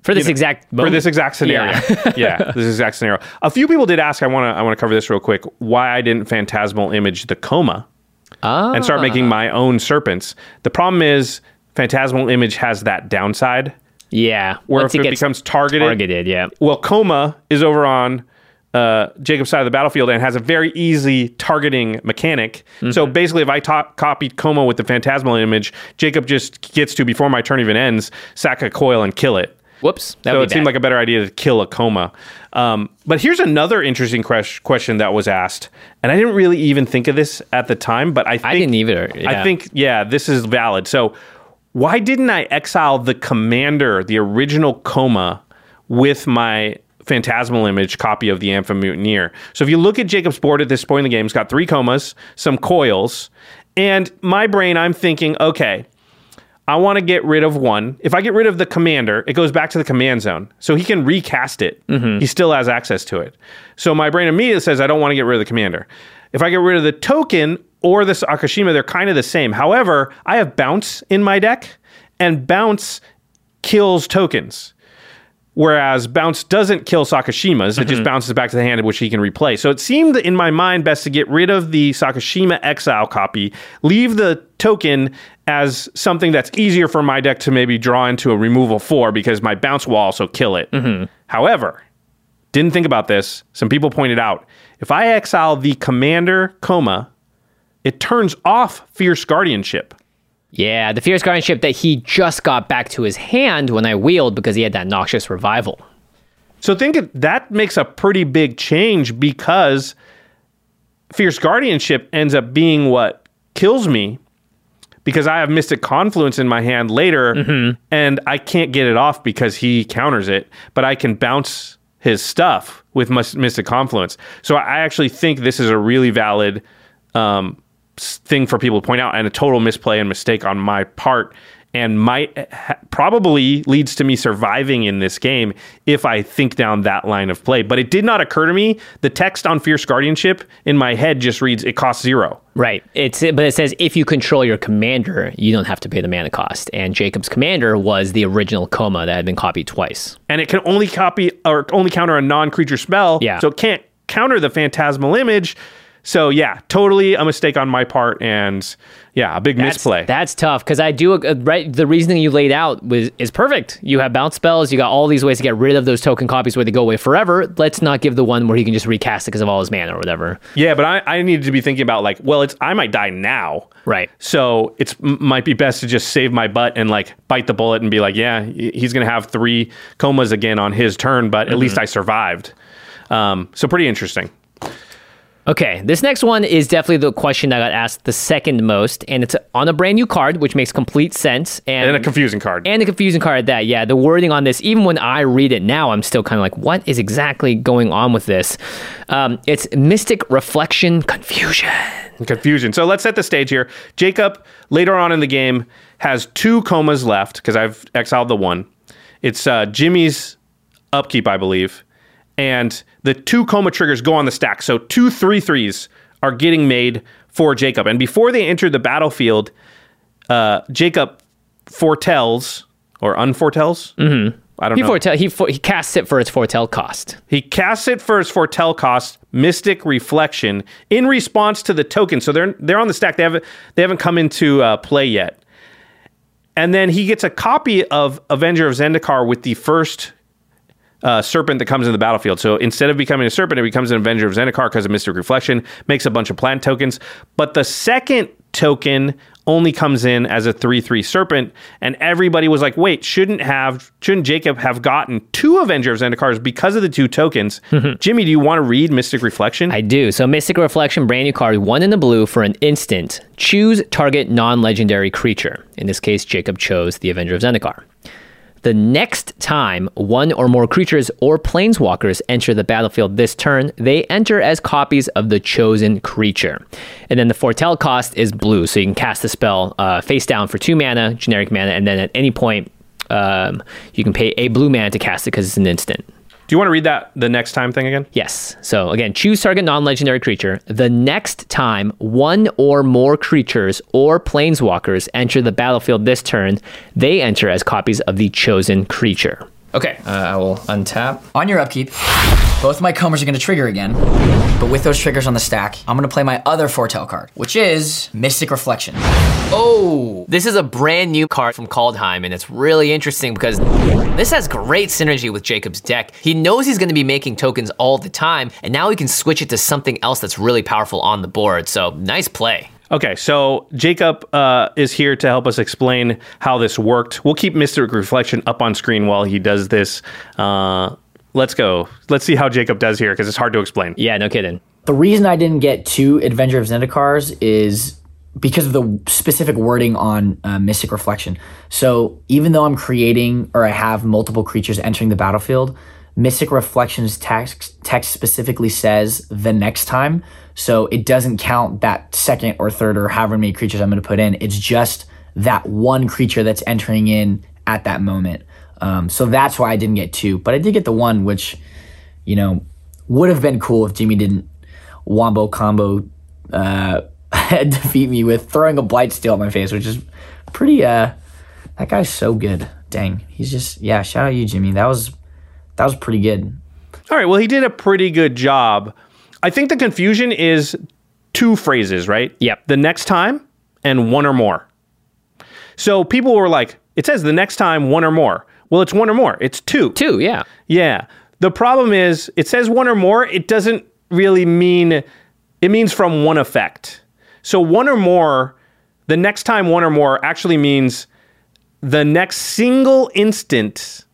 For this exact moment? For this exact scenario. Yeah, this exact scenario. A few people did ask, I want to cover this real quick, why I didn't phantasmal image the coma and start making my own serpents. The problem is phantasmal image has that downside. Yeah. Where if it becomes targeted. Yeah. Well, coma is over on Jacob's side of the battlefield and has a very easy targeting mechanic. So basically, if I copied coma with the phantasmal image, Jacob just gets to, before my turn even ends, sack a coil and kill it. Whoops. So it seemed like a better idea to kill a coma. But here's another interesting question that was asked. And I didn't really even think of this at the time, but I didn't either. Yeah. I think, this is valid. So why didn't I exile the commander, the original coma, with my phantasmal image copy of the Amphimutanir? So if you look at Jacob's board at this point in the game, it's got 3 comas, some coils, and my brain, I'm thinking, okay, I want to get rid of one. If I get rid of the commander, it goes back to the command zone. So he can recast it. He still has access to it. So my brain immediately says, I don't want to get rid of the commander. If I get rid of the token or the Akashima, they're kind of the same. However, I have bounce in my deck, and bounce kills tokens. Whereas bounce doesn't kill Sakashimas, it just bounces back to the hand, which he can replay. So it seemed, in my mind, best to get rid of the Sakashima exile copy, leave the token as something that's easier for my deck to maybe draw into a removal 4, because my bounce will also kill it. However, didn't think about this. Some people pointed out, if I exile the commander coma, it turns off Fierce Guardianship. Yeah, the Fierce Guardianship that he just got back to his hand when I wheeled because he had that Noxious Revival. So that makes a pretty big change, because Fierce Guardianship ends up being what kills me, because I have Mystic Confluence in my hand later, and I can't get it off because he counters it, but I can bounce his stuff with Mystic Confluence. So I actually think this is a really valid thing for people to point out, and a total misplay and mistake on my part, and probably leads to me surviving in this game if I think down that line of play. But it did not occur to me. The text on Fierce Guardianship in my head just reads, it costs 0. Right. But it says if you control your commander, you don't have to pay the mana cost. And Jacob's commander was the original coma that had been copied twice. And it can only counter a non-creature spell. Yeah. So it can't counter the phantasmal image. So yeah, totally a mistake on my part, and a big misplay. That's tough, because I do right. The reasoning you laid out is perfect. You have bounce spells. You got all these ways to get rid of those token copies where they go away forever. Let's not give the one where he can just recast it because of all his mana or whatever. Yeah, but I needed to be thinking about I might die now. Right. So it might be best to just save my butt and bite the bullet and be like, yeah, he's gonna have 3 comas again on his turn, but at least I survived. So pretty interesting. Okay, this next one is definitely the question that got asked the second most, and it's on a brand new card, which makes complete sense. And a confusing card. And a confusing card at that, yeah. The wording on this, even when I read it now, I'm still kind of like, what is exactly going on with this? It's Mystic Reflection Confusion. So let's set the stage here. Jacob, later on in the game, has 2 comas left, because I've exiled the one. It's Jimmy's upkeep, I believe. And the 2 coma triggers go on the stack. So 2 3/3s are getting made for Jacob. And before they enter the battlefield, Jacob foretells or unforetells. I don't know. He casts it for its foretell cost. He casts it for its foretell cost, Mystic Reflection, in response to the token. So they're on the stack. They haven't come into play yet. And then he gets a copy of Avenger of Zendikar with the first serpent that comes in the battlefield. So instead of becoming a serpent, it becomes an Avenger of Zendikar because of Mystic Reflection, makes a bunch of plant tokens. But the second token only comes in as a 3/3 serpent, and everybody was like, wait, shouldn't Jacob have gotten 2 Avenger of Zendikars because of the 2 tokens? Jimmy, do you want to read Mystic Reflection? I do. So Mystic Reflection, brand new card, 1 in the blue for an instant. Choose target non-legendary creature. In this case, Jacob chose the Avenger of Zendikar. The next time 1 or more creatures or planeswalkers enter the battlefield this turn, they enter as copies of the chosen creature. And then the foretell cost is blue, so you can cast the spell face down for 2 mana, generic mana, and then at any point you can pay a blue mana to cast it because it's an instant. Do you want to read the next time thing again? Yes. So again, choose target non-legendary creature. The next time 1 or more creatures or planeswalkers enter the battlefield this turn, they enter as copies of the chosen creature. Okay, I will untap. On your upkeep, both my Comers are going to trigger again. But with those triggers on the stack, I'm going to play my other Foretell card, which is Mystic Reflection. Oh, this is a brand new card from Kaldheim, and it's really interesting because this has great synergy with Jacob's deck. He knows he's going to be making tokens all the time, and now he can switch it to something else that's really powerful on the board. So nice play. Okay, so Jacob is here to help us explain how this worked. We'll keep Mystic Reflection up on screen while he does this. Let's go. Let's see how Jacob does here, because it's hard to explain. Yeah, no kidding. The reason I didn't get 2 Avenger of Zendikars is because of the specific wording on Mystic Reflection. So even though I'm creating, or I have multiple creatures entering the battlefield, Mystic Reflection's text specifically says the next time. So it doesn't count that second or third or however many creatures I'm going to put in. It's just that one creature that's entering in at that moment. So that's why I didn't get 2. But I did get the 1, which, you know, would have been cool if Jimmy didn't wombo combo defeat me with throwing a Blightsteel at my face, which is pretty, that guy's so good. Dang. He's just, yeah, shout out you, Jimmy. That was pretty good. All right, well, he did a pretty good job. I think the confusion is 2 phrases, right? Yep. The next time and 1 or more. So people were like, it says the next time 1 or more. Well, it's 1 or more. It's 2. 2, yeah. Yeah. The problem is it says 1 or more. It doesn't really mean, it means from 1 effect. So 1 or more, the next time 1 or more actually means the next single instance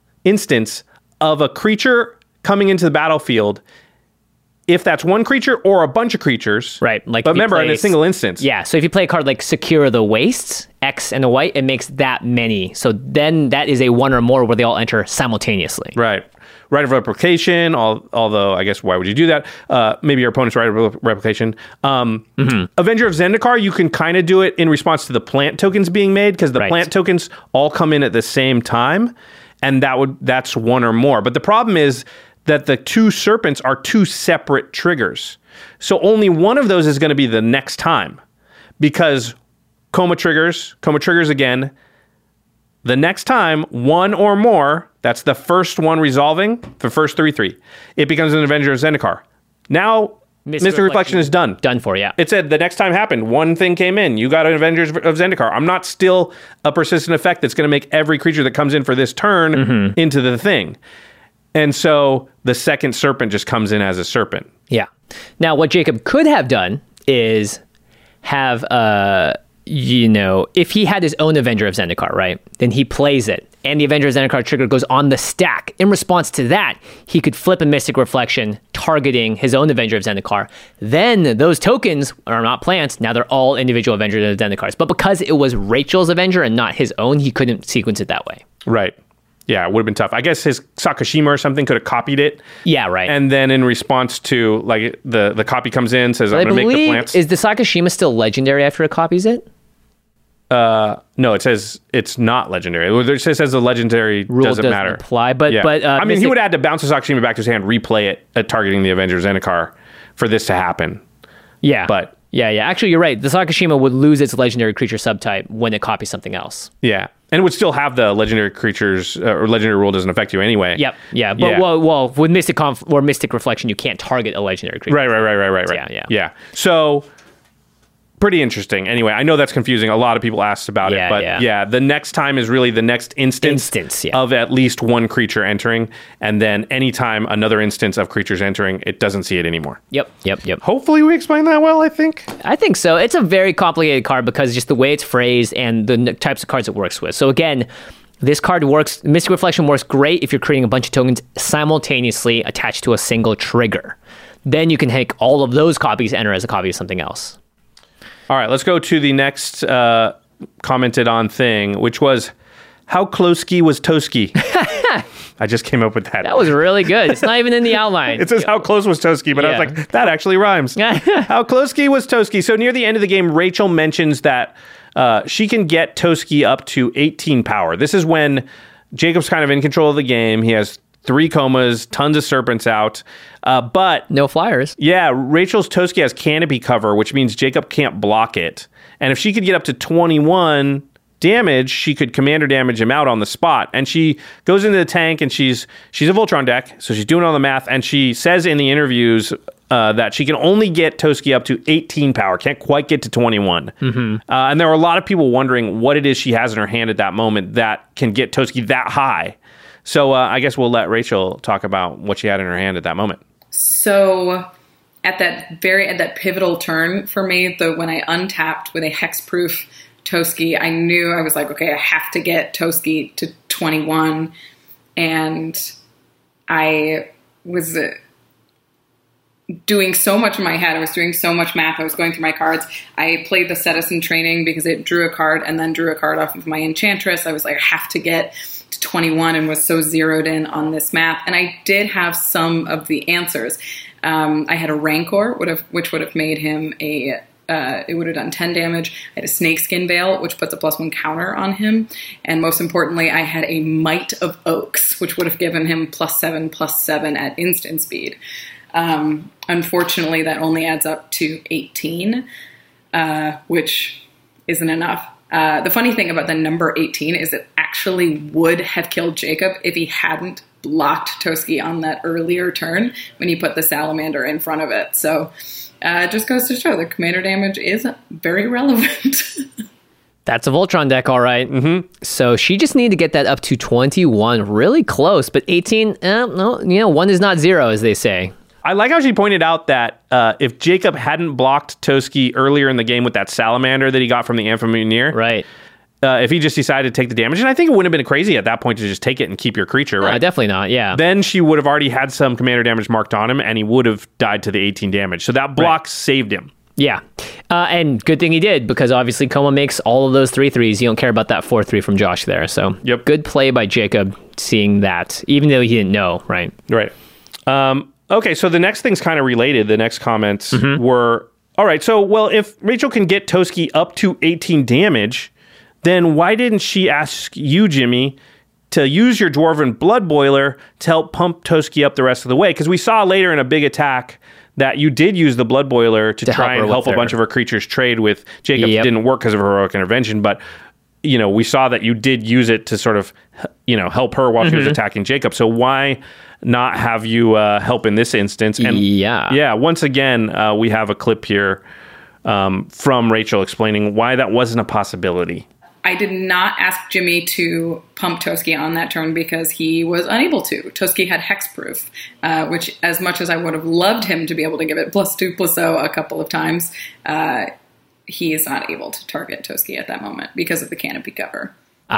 of a creature coming into the battlefield, if that's 1 creature or a bunch of creatures. Right. Like, but remember, in a single instance. Yeah. So if you play a card like Secure the Wastes, X and a white, it makes that many. So then that is a 1 or more where they all enter simultaneously. Right. Right of replication, although I guess why would you do that? Maybe your opponent's right of replication. Avenger of Zendikar, you can kind of do it in response to the plant tokens being made, because the plant tokens all come in at the same time, and that's 1 or more. But the problem is that the 2 serpents are 2 separate triggers. So only one of those is going to be the next time, because Coma triggers again. The next time, 1 or more, that's the first one resolving, the first 3/3. It becomes an Avenger of Zendikar. Now, Mystic Reflection is done. Done for, yeah. It said the next time happened, 1 thing came in. You got an Avenger of Zendikar. I'm not still a persistent effect that's going to make every creature that comes in for this turn into the thing. And so the second serpent just comes in as a serpent. Yeah. Now, what Jacob could have done is have, if he had his own Avenger of Zendikar, right? Then he plays it, and the Avenger of Zendikar trigger goes on the stack. In response to that, he could flip a Mystic Reflection, targeting his own Avenger of Zendikar. Then those tokens are not plants. Now they're all individual Avengers of Zendikars. But because it was Rachel's Avenger and not his own, he couldn't sequence it that way. Right. Yeah, it would have been tough. I guess his Sakashima or something could have copied it. Yeah, right. And then in response to, like, the copy comes in, says, I'm going to make the plants. Is the Sakashima still legendary after it copies it? No, it says it's not legendary. It says the legendary rule doesn't matter. Apply, but I mean, he would have had to bounce the Sakashima back to his hand, replay it at targeting the Avenger Zendikar for this to happen. Yeah, but yeah. Actually, you're right. The Sakashima would lose its legendary creature subtype when it copies something else. Yeah, and it would still have the legendary creatures or legendary rule doesn't affect you anyway. Yep. Yeah. But well, with Mystic or Mystic Reflection, you can't target a legendary creature. Right. Yeah. So. Pretty interesting. Anyway, I know that's confusing. A lot of people asked about it, but the next time is really the next instance of at least 1 creature entering, and then anytime another instance of creatures entering, it doesn't see it anymore. Yep. Hopefully we explained that well, I think. I think so. It's a very complicated card because just the way it's phrased and the types of cards it works with. So again, this card works, Mystic Reflection works great if you're creating a bunch of tokens simultaneously attached to a single trigger. Then you can make all of those copies enter as a copy of something else. All right, let's go to the next commented on thing, which was, how close-ski was Toski? I just came up with that. That was really good. It's not even in the outline. It says, how close was Toski? But I was like, that actually rhymes. How close-ski was Toski? So near the end of the game, Rachel mentions that she can get Toski up to 18 power. This is when Jacob's kind of in control of the game. He has 3 comas, tons of serpents out, but no flyers. Yeah, Rachel's Toski has canopy cover, which means Jacob can't block it. And if she could get up to 21, damage, she could commander damage him out on the spot. And she goes into the tank, and she's a Voltron deck, so she's doing all the math, and she says in the interviews that she can only get Toski up to 18 power, can't quite get to 21. And there were a lot of people wondering what it is she has in her hand at that moment that can get Toski that high. So I guess we'll let Rachel talk about what she had in her hand at that moment. So at that pivotal turn for me, when I untapped with a hexproof Toski, I knew, I was like, okay, I have to get Toski to 21. And I was doing so much in my head. I was doing so much math. I was going through my cards. I played the Citizen Training because it drew a card and then drew a card off of my Enchantress. I was like, I have to get to 21, and was so zeroed in on this math. And I did have some of the answers. I had a Rancor, which would have made him it would have done 10 damage. I had a Snakeskin Veil, which puts a +1 counter on him. And most importantly, I had a Might of Oaks, which would have given him +7/+7 at instant speed. Unfortunately, that only adds up to 18, which isn't enough. The funny thing about the number 18 is it actually would have killed Jacob if he hadn't blocked Toski on that earlier turn when he put the Salamander in front of it. So it just goes to show that commander damage is very relevant. That's a Voltron deck, all right. So she just needed to get that up to 21, really close. But 18, no, 1 is not 0, as they say. I like how she pointed out that if Jacob hadn't blocked Toski earlier in the game with that Salamander that he got from the Amphimuneer, right? If he just decided to take the damage, and I think it wouldn't have been crazy at that point to just take it and keep your creature, right? Definitely not, yeah. Then she would have already had some commander damage marked on him, and he would have died to the 18 damage. So that block saved him. Yeah. And good thing he did, because obviously Koma makes all of those 3/3s. You don't care about that 4/3 from Josh there. So good play by Jacob seeing that, even though he didn't know, right? Right. Okay, so the next thing's kind of related. The next comments were, all right, so, well, if Rachel can get Toski up to 18 damage, then why didn't she ask you, Jimmy, to use your Dwarven Blood Boiler to help pump Toski up the rest of the way? Because we saw later in a big attack that you did use the Blood Boiler to try and help a bunch of her creatures trade with Jacob. It didn't work because of her heroic intervention, but we saw that you did use it to sort of, help her while she was attacking Jacob. So why not have you help in this instance? And once again, we have a clip here from Rachel explaining why that wasn't a possibility. I did not ask Jimmy to pump Toski on that turn because he was unable to. Toski had hexproof, which, as much as I would have loved him to be able to give it +2/+0 a couple of times, he is not able to target Toski at that moment because of the canopy cover.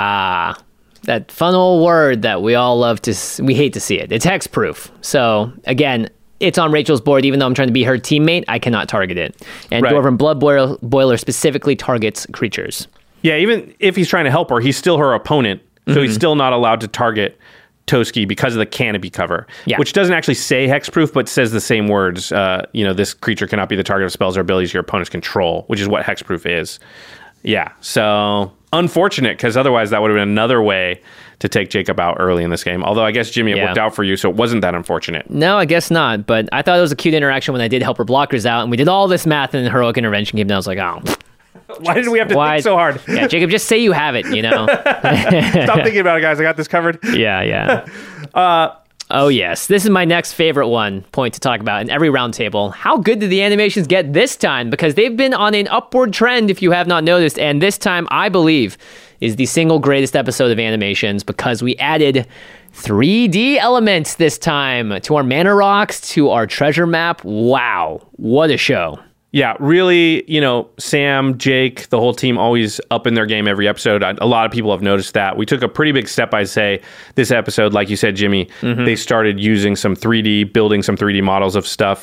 That fun old word that we all love we hate to see it. It's hexproof. So again, it's on Rachel's board. Even though I'm trying to be her teammate, I cannot target it. And Dwarven Blood Boiler specifically targets creatures. Yeah, even if he's trying to help her, he's still her opponent. So he's still not allowed to target Toski because of the canopy cover, which doesn't actually say hexproof, but says the same words. This creature cannot be the target of spells or abilities your opponents control, which is what hexproof is. Yeah, so unfortunate, because otherwise that would have been another way to take Jacob out early in this game. Although I guess, Jimmy, it worked out for you, so it wasn't that unfortunate. No, I guess not, but I thought it was a cute interaction when I did help her blockers out, and we did all this math in the heroic intervention game, and I was like, oh... Why did we have to think so hard? Yeah, Jacob, just say you have it, Stop thinking about it, guys. I got this covered. Yeah. Oh, yes. This is my next favorite point to talk about in every roundtable. How good did the animations get this time? Because they've been on an upward trend, if you have not noticed. And this time, I believe, is the single greatest episode of animations because we added 3D elements this time to our mana rocks, to our treasure map. Wow. What a show. Yeah, really, Sam, Jake, the whole team always up in their game every episode. A lot of people have noticed that. We took a pretty big step, I'd say, this episode. Like you said, Jimmy, they started using some 3D, building some 3D models of stuff.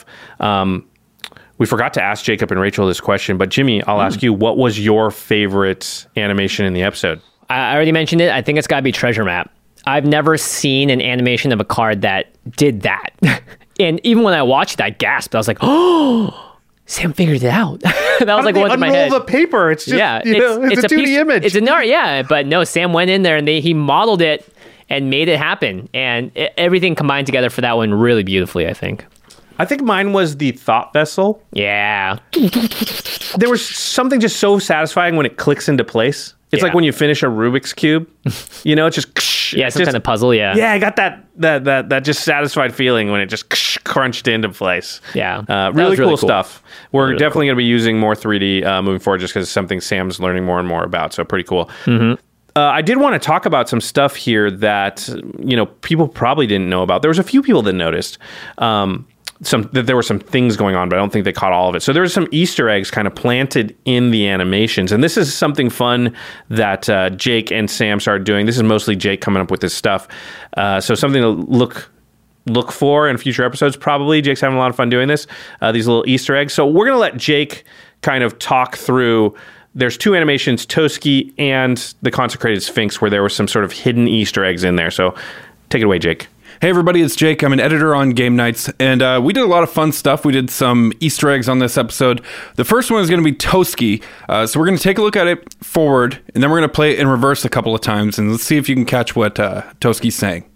We forgot to ask Jacob and Rachel this question, but Jimmy, I'll ask you, what was your favorite animation in the episode? I already mentioned it. I think it's got to be Treasure Map. I've never seen an animation of a card that did that. And even when I watched it, I gasped. I was like, oh... Sam figured it out. That was like going through my head. Unroll the paper. It's just, it's a 2D image. It's but no, Sam went in there and he modeled it and made it happen. And everything combined together for that one really beautifully, I think. I think mine was the Thought Vessel. Yeah. There was something just so satisfying when it clicks into place. It's like when you finish a Rubik's Cube, it's just... Yeah, some kind of puzzle, yeah. Yeah, I got that just satisfied feeling when it just crunched into place. Yeah. Really cool stuff. We're definitely going to be using more 3D moving forward just because it's something Sam's learning more and more about, so pretty cool. Mm-hmm. I did want to talk about some stuff here that, people probably didn't know about. There was a few people that noticed that there were some things going on, but I don't think they caught all of it. So there was some Easter eggs kind of planted in the animations. And this is something fun that Jake and Sam started doing. This is mostly Jake coming up with this stuff. So something to look for in future episodes, probably. Jake's having a lot of fun doing this, these little Easter eggs. So we're going to let Jake kind of talk through. There's two animations, Toski and the Consecrated Sphinx, where there were some sort of hidden Easter eggs in there. So take it away, Jake. Hey everybody, it's Jake. I'm an editor on Game Nights, and we did a lot of fun stuff. We did some Easter eggs on this episode. The first one is going to be Toski, so we're going to take a look at it forward, and then we're going to play it in reverse a couple of times, and let's see if you can catch what Toski's saying.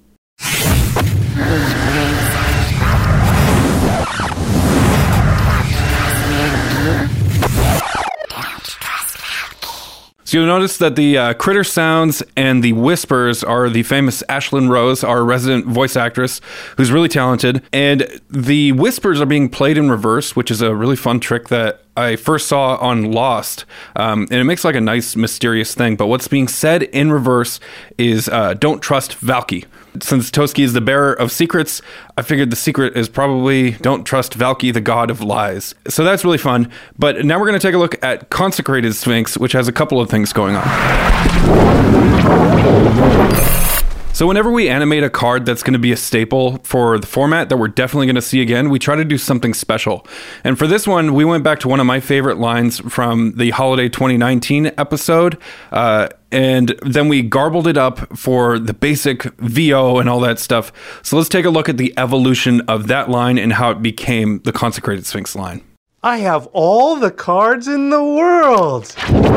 So you'll notice that the critter sounds and the whispers are the famous Ashlyn Rose, our resident voice actress, who's really talented. And the whispers are being played in reverse, which is a really fun trick that I first saw on Lost. And it makes like a nice, mysterious thing. But what's being said in reverse is, don't trust Valky. Since Toski is the bearer of secrets, I figured the secret is probably don't trust Valky, the god of lies. So that's really fun. But now we're going to take a look at Consecrated Sphinx, which has a couple of things going on. So whenever we animate a card that's going to be a staple for the format that we're definitely going to see again, we try to do something special. And for this one, we went back to one of my favorite lines from the Holiday 2019 episode, and then we garbled it up for the basic VO and all that stuff. So let's take a look at the evolution of that line and how it became the Consecrated Sphinx line. I have all the cards in the world.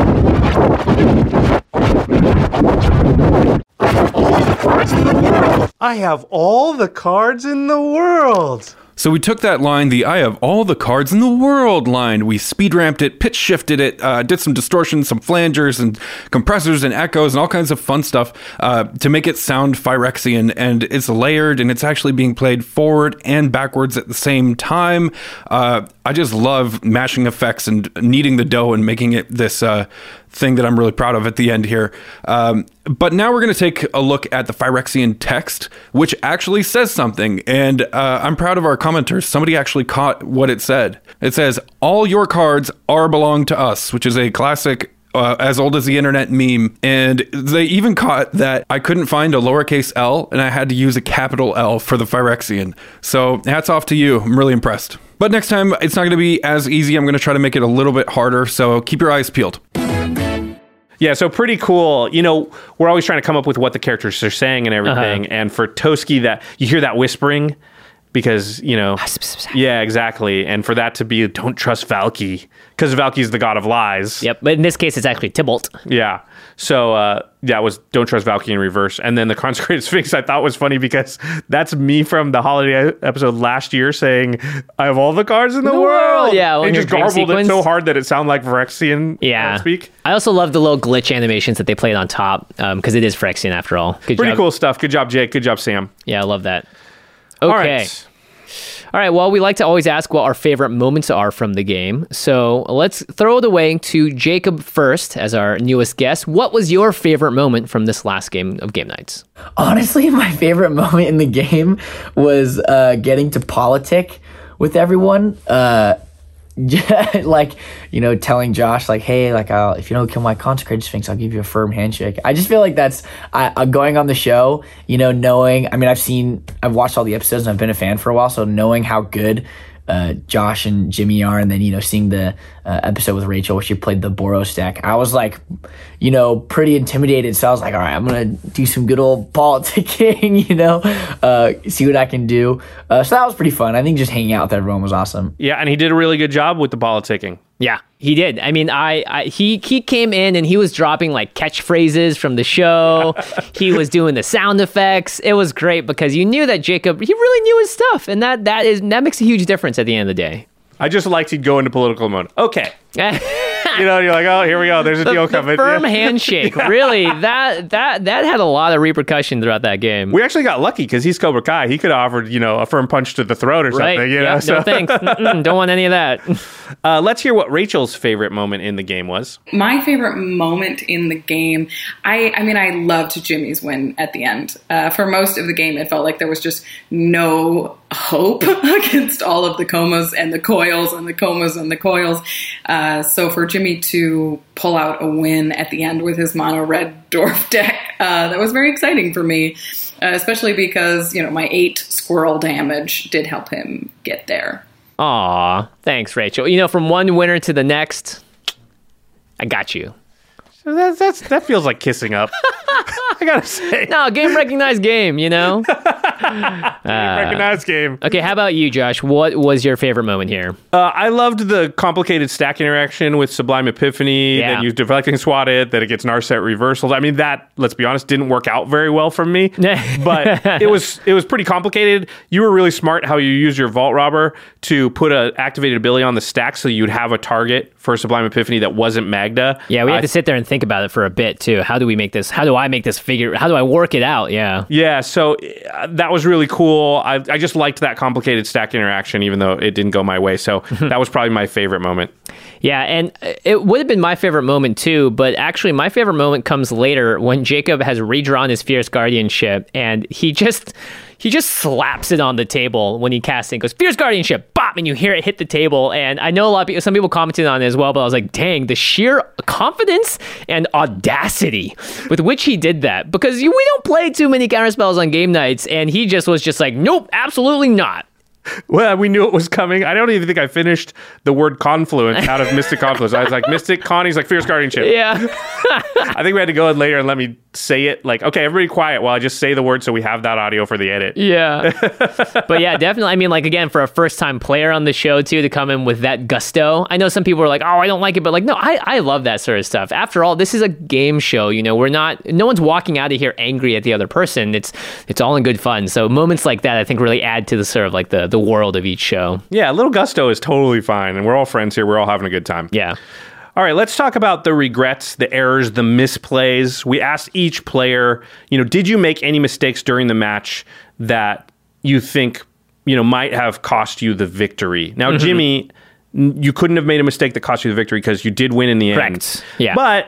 I have all the cards in the world. So we took that line, the I have all the cards in the world line. We speed ramped it, pitch shifted it, did some distortion, some flangers and compressors and echoes and all kinds of fun stuff to make it sound Phyrexian. And it's layered and it's actually being played forward and backwards at the same time. I just love mashing effects and kneading the dough and making it this thing that I'm really proud of at the end here. But now we're going to take a look at the Phyrexian text, which actually says something. And I'm proud of our commenters. Somebody actually caught what it said. It says, all your cards are belong to us, which is a classic as old as the internet meme. And they even caught that I couldn't find a lowercase L and I had to use a capital L for the Phyrexian. So hats off to you. I'm really impressed. But next time, it's not going to be as easy. I'm going to try to make it a little bit harder. So keep your eyes peeled. Yeah, so pretty cool. We're always trying to come up with what the characters are saying and everything. And for Toski, that you hear that whispering because, yeah, exactly. And for that to be don't trust Valky because Valky's the god of lies. Yep, but in this case, it's actually Tybalt. Yeah. So that was don't trust Valky in reverse. And then the Consecrated Sphinx I thought was funny because that's me from the holiday episode last year saying, I have all the cards in the world. Yeah. And just garbled it so hard that it sounded like Phyrexian speak. I also love the little glitch animations that they played on top because it is Phyrexian after all. Pretty cool stuff. Good job, Jake. Good job, Sam. Yeah, I love that. Okay. All right, well, we like to always ask what our favorite moments are from the game. So let's throw it away to Jacob first as our newest guest. What was your favorite moment from this last game of Game Nights? Honestly, my favorite moment in the game was getting to politic with everyone. Telling Josh, hey, if you don't kill my Consecrated Sphinx, I'll give you a firm handshake. I just feel like that's going on the show, knowing, I've watched all the episodes and I've been a fan for a while, so knowing how good Josh and Jimmy are, and then, seeing the episode with Rachel where she played the Boros deck, I was pretty intimidated. So I was like, all right, I'm going to do some good old politicking, see what I can do. So that was pretty fun. I think just hanging out with everyone was awesome. Yeah, and he did a really good job with the politicking. Yeah, he did. He came in and he was dropping catchphrases from the show. He was doing the sound effects. It was great because you knew that Jacob, he really knew his stuff, and that makes a huge difference at the end of the day. I just liked he'd go into political mode. Okay. You're like, oh, here we go. There's a deal coming. The firm handshake. Really, that had a lot of repercussion throughout that game. We actually got lucky because he's Cobra Kai. He could have offered, a firm punch to the throat or something. Right. No thanks. Don't want any of that. Let's hear what Rachel's favorite moment in the game was. My favorite moment in the game, I loved Jimmy's win at the end. For most of the game, it felt like there was just no hope against all of the comas and the coils and the comas and the coils. So for Jimmy to pull out a win at the end with his mono red dwarf deck, that was very exciting for me, especially because, my 8 squirrel damage did help him get there. Aw, thanks, Rachel. From one winner to the next, I got you. So that feels like kissing up. I gotta say. No, game recognized game, Recognized game. Okay, how about you, Josh? What was your favorite moment here? I loved the complicated stack interaction with Sublime Epiphany. Yeah. Then you deflecting swat it, that it gets Narset reversals. I mean, that, let's be honest, didn't work out very well for me. But it was pretty complicated. You were really smart how you used your Vault Robber to put an activated ability on the stack so you'd have a target for Sublime Epiphany that wasn't Magda. Yeah, we had to sit there and think about it for a bit, too. How do I make this figure? How do I work it out? Yeah. Yeah, so that was really cool. I just liked that complicated stack interaction, even though it didn't go my way. So that was probably my favorite moment. Yeah, and it would have been my favorite moment, too. But actually, my favorite moment comes later when Jacob has redrawn his Fierce Guardianship, and he just slaps it on the table when he casts it and goes, Fierce Guardianship, bop, and you hear it hit the table. And I know some people commented on it as well, but I was like, dang, the sheer confidence and audacity with which he did that. Because we don't play too many counterspells on game nights, and he was just like, nope, absolutely not. Well, we knew it was coming. I don't even think I finished the word confluence out of Mystic Confluence. I was like, Mystic Con, he's like, Fierce Guardianship. Yeah. I think we had to go in later and let me say it. Like, okay, everybody quiet while I just say the word so we have that audio for the edit. Yeah. But yeah, definitely. I mean, again, for a first-time player on the show, too, to come in with that gusto. I know some people are like, oh, I don't like it. But no, I love that sort of stuff. After all, this is a game show. No one's walking out of here angry at the other person. It's all in good fun. So moments like that, I think, really add to the sort of the world of each show. Yeah, a little gusto is totally fine. And we're all friends here. We're all having a good time. Yeah. All right, let's talk about the regrets, the errors, the misplays. We asked each player, did you make any mistakes during the match that you think, might have cost you the victory? Now, Jimmy, you couldn't have made a mistake that cost you the victory because you did win in the end. Correct. Yeah. But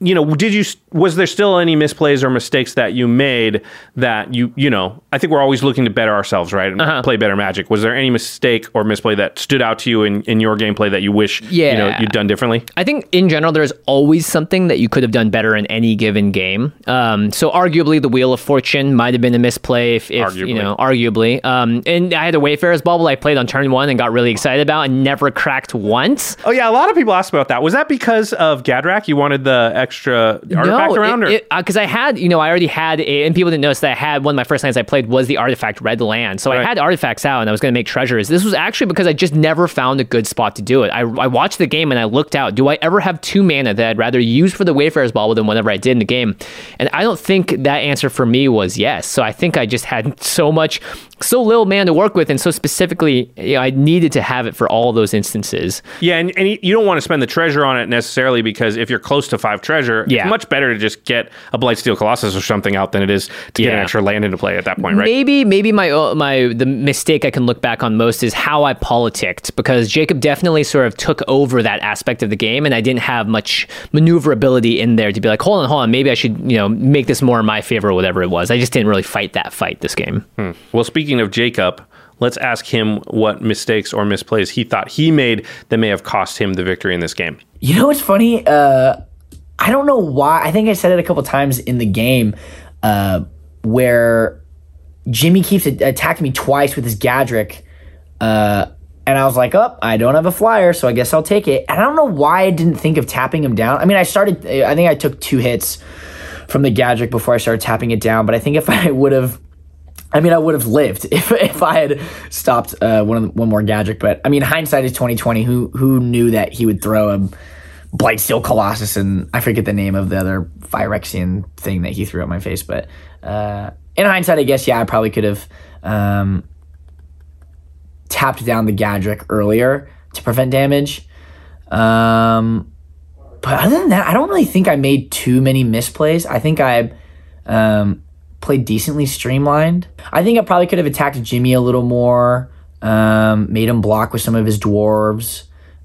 was there still any misplays or mistakes that you made that I think we're always looking to better ourselves, right? And play better Magic. Was there any mistake or misplay that stood out to you in your gameplay that you wish, you'd done differently? I think in general, there's always something that you could have done better in any given game. So arguably the Wheel of Fortune might have been a misplay if arguably. And I had a Wayfarer's Bubble I played on turn 1 and got really excited about and never cracked once. Oh yeah, a lot of people asked about that. Was that because of Gadrak? You wanted the extra artifact around? Because I had, I already had, and people didn't notice that I had one of my first lands I played was the artifact Red Land. So I had artifacts out and I was going to make treasures. This was actually because I just never found a good spot to do it. I watched the game and I looked out. Do I ever have 2 mana that I'd rather use for the Wayfarer's Bauble than whatever I did in the game? And I don't think that answer for me was yes. So I think I just had so little mana to work with, and so specifically, I needed to have it for all those instances. Yeah, and you don't want to spend the treasure on it necessarily because if you're close to 5 treasure, it's much better to just get a Blightsteel Colossus or something out than it is to get an extra land into play at that point, right? Maybe the mistake I can look back on most is how I politicked, because Jacob definitely sort of took over that aspect of the game, and I didn't have much maneuverability in there to be like, hold on, maybe I should make this more in my favor or whatever it was. I just didn't really fight this game. Well, speaking of Jacob, let's ask him what mistakes or misplays he thought he made that may have cost him the victory in this game. What's funny? I don't know why. I think I said it a couple times in the game where Jimmy keeps attacking me twice with his Gadrak. And I was like, I don't have a flyer, so I guess I'll take it. And I don't know why I didn't think of tapping him down. I mean, I think I took 2 hits from the Gadrak before I started tapping it down. But I think if I would have... I would have lived if I had stopped one more Gadrak. But I mean, hindsight is 2020. Who knew that he would throw a Blightsteel Colossus and I forget the name of the other Phyrexian thing that he threw at my face. But in hindsight, I guess I probably could have tapped down the Gadrak earlier to prevent damage. But other than that, I don't really think I made too many misplays. I think I played decently streamlined. I think I probably could have attacked Jimmy a little more, made him block with some of his dwarves.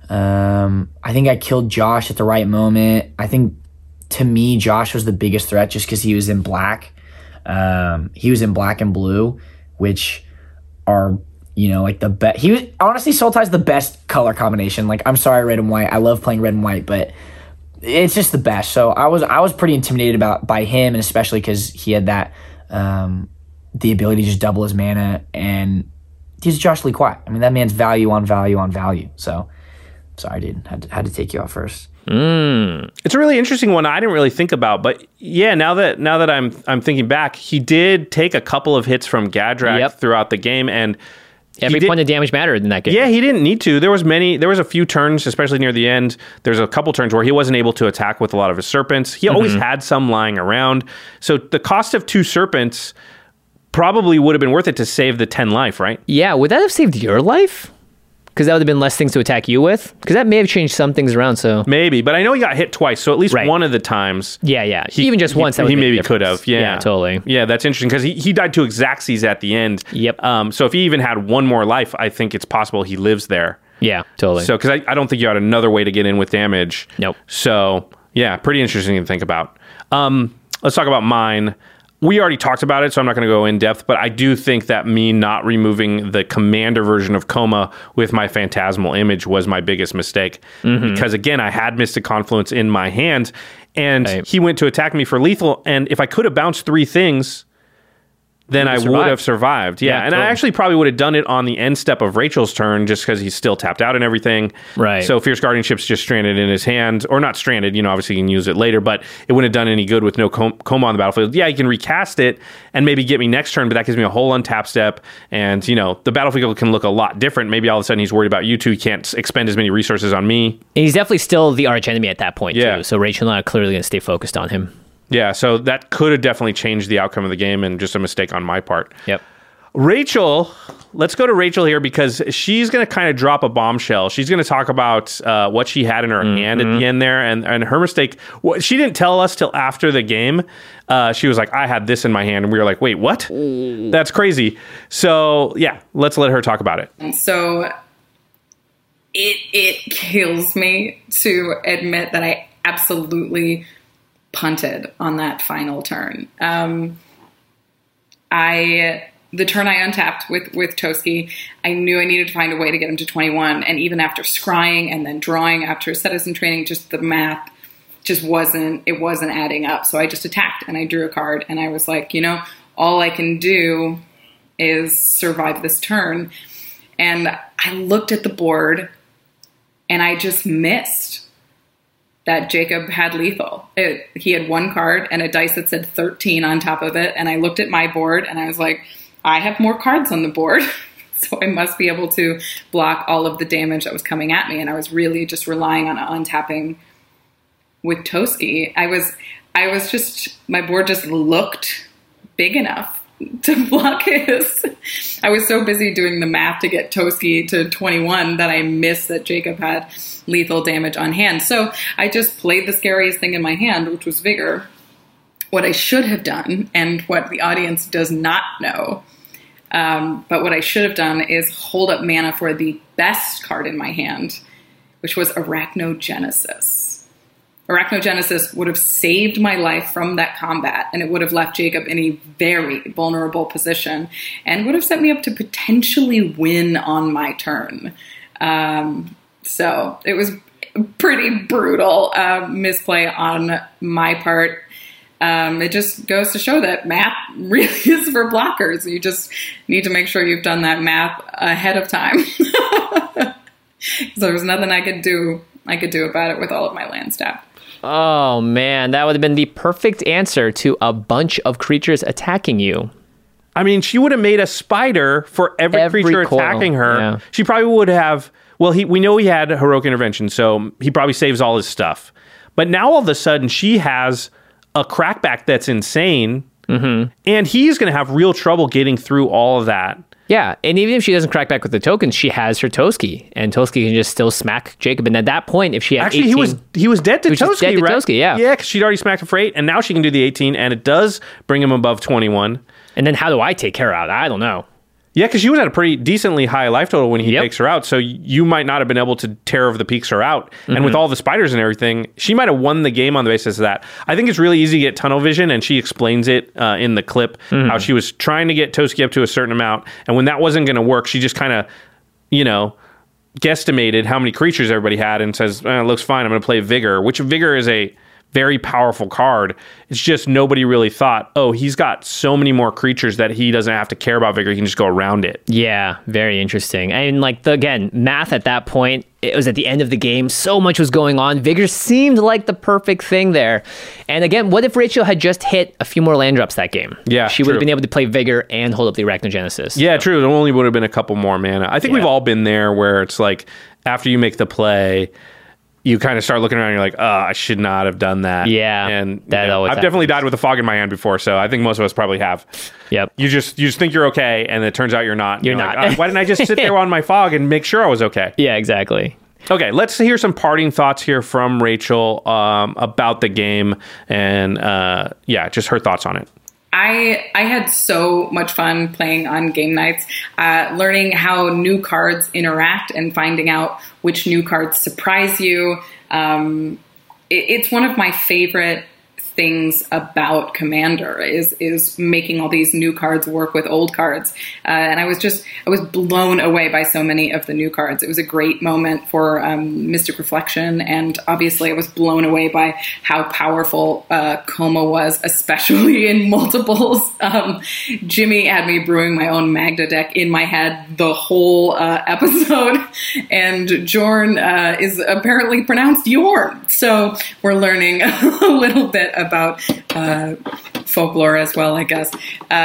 I think I killed Josh at the right moment. I think, to me, Josh was the biggest threat just because he was in black. He was in black and blue, which are, like the best. Honestly, Sultai's the best color combination. Like, I'm sorry, red and white. I love playing red and white, but it's just the best. So I was pretty intimidated by him, and especially because he had that the ability to just double his mana, and he's Josh Lee Kwai. I mean, that man's value on value on value. So sorry, dude, had to take you out first. It's a really interesting one I didn't really think about, but yeah, now that I'm thinking back, he did take a couple of hits from Gadrak throughout the game, and every point of damage mattered in that game. Yeah, he didn't need to. There was a few turns, especially near the end. There's a couple turns where he wasn't able to attack with a lot of his serpents. He always had some lying around. So the cost of 2 serpents probably would have been worth it to save the 10 life, right? Yeah, would that have saved your life? Because that would have been less things to attack you with? Because that may have changed some things around, so... Maybe, but I know he got hit twice, so at least one of the times... Yeah. Even just once, that he maybe could have. Yeah, totally. Yeah, that's interesting, because he died to Xaxes at the end. Yep. So if he even had one more life, I think it's possible he lives there. Yeah, totally. So, because I don't think you had another way to get in with damage. Nope. So, yeah, pretty interesting to think about. Let's talk about mine. We already talked about it, so I'm not going to go in depth, but I do think that me not removing the commander version of Koma with my Phantasmal Image was my biggest mistake. Because, again, I had Mystic Confluence in my hand, and he went to attack me for lethal, and if I could have bounced 3 things, then I would have survived. Yeah, and totally. I actually probably would have done it on the end step of Rachel's turn just because he's still tapped out and everything. Right. So Fierce Guardianship's just stranded in his hand, or not stranded, obviously you can use it later, but it wouldn't have done any good with no Koma on the battlefield. Yeah, you can recast it and maybe get me next turn, but that gives me a whole untap step, and, the battlefield can look a lot different. Maybe all of a sudden he's worried about you two, he can't expend as many resources on me. And he's definitely still the arch enemy at that point, too, so Rachel and I are clearly going to stay focused on him. Yeah, so that could have definitely changed the outcome of the game, and just a mistake on my part. Yep. Rachel, let's go to Rachel here because she's going to kind of drop a bombshell. She's going to talk about what she had in her hand at the end there, and her mistake. She didn't tell us till after the game. She was like, I had this in my hand, and we were like, wait, what? That's crazy. So, yeah, let's let her talk about it. So it kills me to admit that I absolutely punted on that final turn. The turn I untapped with Toski, I knew I needed to find a way to get him to 21. And even after scrying and then drawing after citizen training, just the math just wasn't adding up. So I just attacked and I drew a card and I was like, all I can do is survive this turn. And I looked at the board and I just missed that Jacob had lethal. He had 1 card and a dice that said 13 on top of it. And I looked at my board and I was like, I have more cards on the board. So I must be able to block all of the damage that was coming at me. And I was really just relying on untapping with Toski. My board just looked big enough to block his. I was so busy doing the math to get Toski to 21 that I missed that Jacob had lethal damage on hand. So I just played the scariest thing in my hand, which was Vigor. What I should have done, and what the audience does not know, but what I should have done is hold up mana for the best card in my hand, which was Arachnogenesis. Arachnogenesis would have saved my life from that combat, and it would have left Jacob in a very vulnerable position, and would have set me up to potentially win on my turn. So it was pretty brutal misplay on my part. It just goes to show that math really is for blockers. You just need to make sure you've done that math ahead of time. So there was nothing I could do about it with all of my lands tapped. Oh man, that would have been the perfect answer to a bunch of creatures attacking you. I mean, she would have made a spider for every creature attacking her. Yeah. She probably would have. Well, we know he had heroic intervention, so he probably saves all his stuff. But now all of a sudden, she has a crackback that's insane And he's going to have real trouble getting through all of that. Yeah, and even if she doesn't crack back with the tokens, she has her Toski, and Toski can just still smack Jacob. And at that point, if she had 18... he was dead to Toski, right? Toski, yeah. Yeah, because she'd already smacked him for 8, and now she can do the 18, and it does bring him above 21. And then how do I take her out? I don't know. Yeah, because she was at a pretty decently high life total when he takes her out, so you might not have been able to Terror of the Peaks her out. And with all the spiders and everything, she might have won the game on the basis of that. I think it's really easy to get tunnel vision, and she explains it in the clip, how she was trying to get Toski up to a certain amount, and when that wasn't going to work, she just kind of, guesstimated how many creatures everybody had and says, it looks fine, I'm going to play Vigor, which Vigor is a very powerful card. It's just nobody really thought, he's got so many more creatures that he doesn't have to care about Vigor. He can just go around it. Yeah, very interesting. And again, math at that point, it was at the end of the game. So much was going on. Vigor seemed like the perfect thing there. And again, what if Rachel had just hit a few more land drops that game? Yeah, she would have been able to play Vigor and hold up the Arachnogenesis. Yeah, true. It only would have been a couple more mana. I think we've all been there where it's like, after you make the play, you kind of start looking around and you're like, I should not have done that. Yeah. And that always I've definitely died with a fog in my hand before, so I think most of us probably have. Yep. You just think you're okay, and it turns out you're not. You're not. Like, why didn't I just sit there on my fog and make sure I was okay? Yeah, exactly. Okay, let's hear some parting thoughts here from Rachel about the game and, just her thoughts on it. I had so much fun playing on game nights, learning how new cards interact and finding out which new cards surprise you. It's one of my favorite things about Commander is making all these new cards work with old cards. And I was blown away by so many of the new cards. It was a great moment for Mystic Reflection. And obviously I was blown away by how powerful Coma was, especially in multiples. Jimmy had me brewing my own Magda deck in my head the whole episode. And Jorn is apparently pronounced Yorn. So we're learning a little bit about folklore as well, I guess.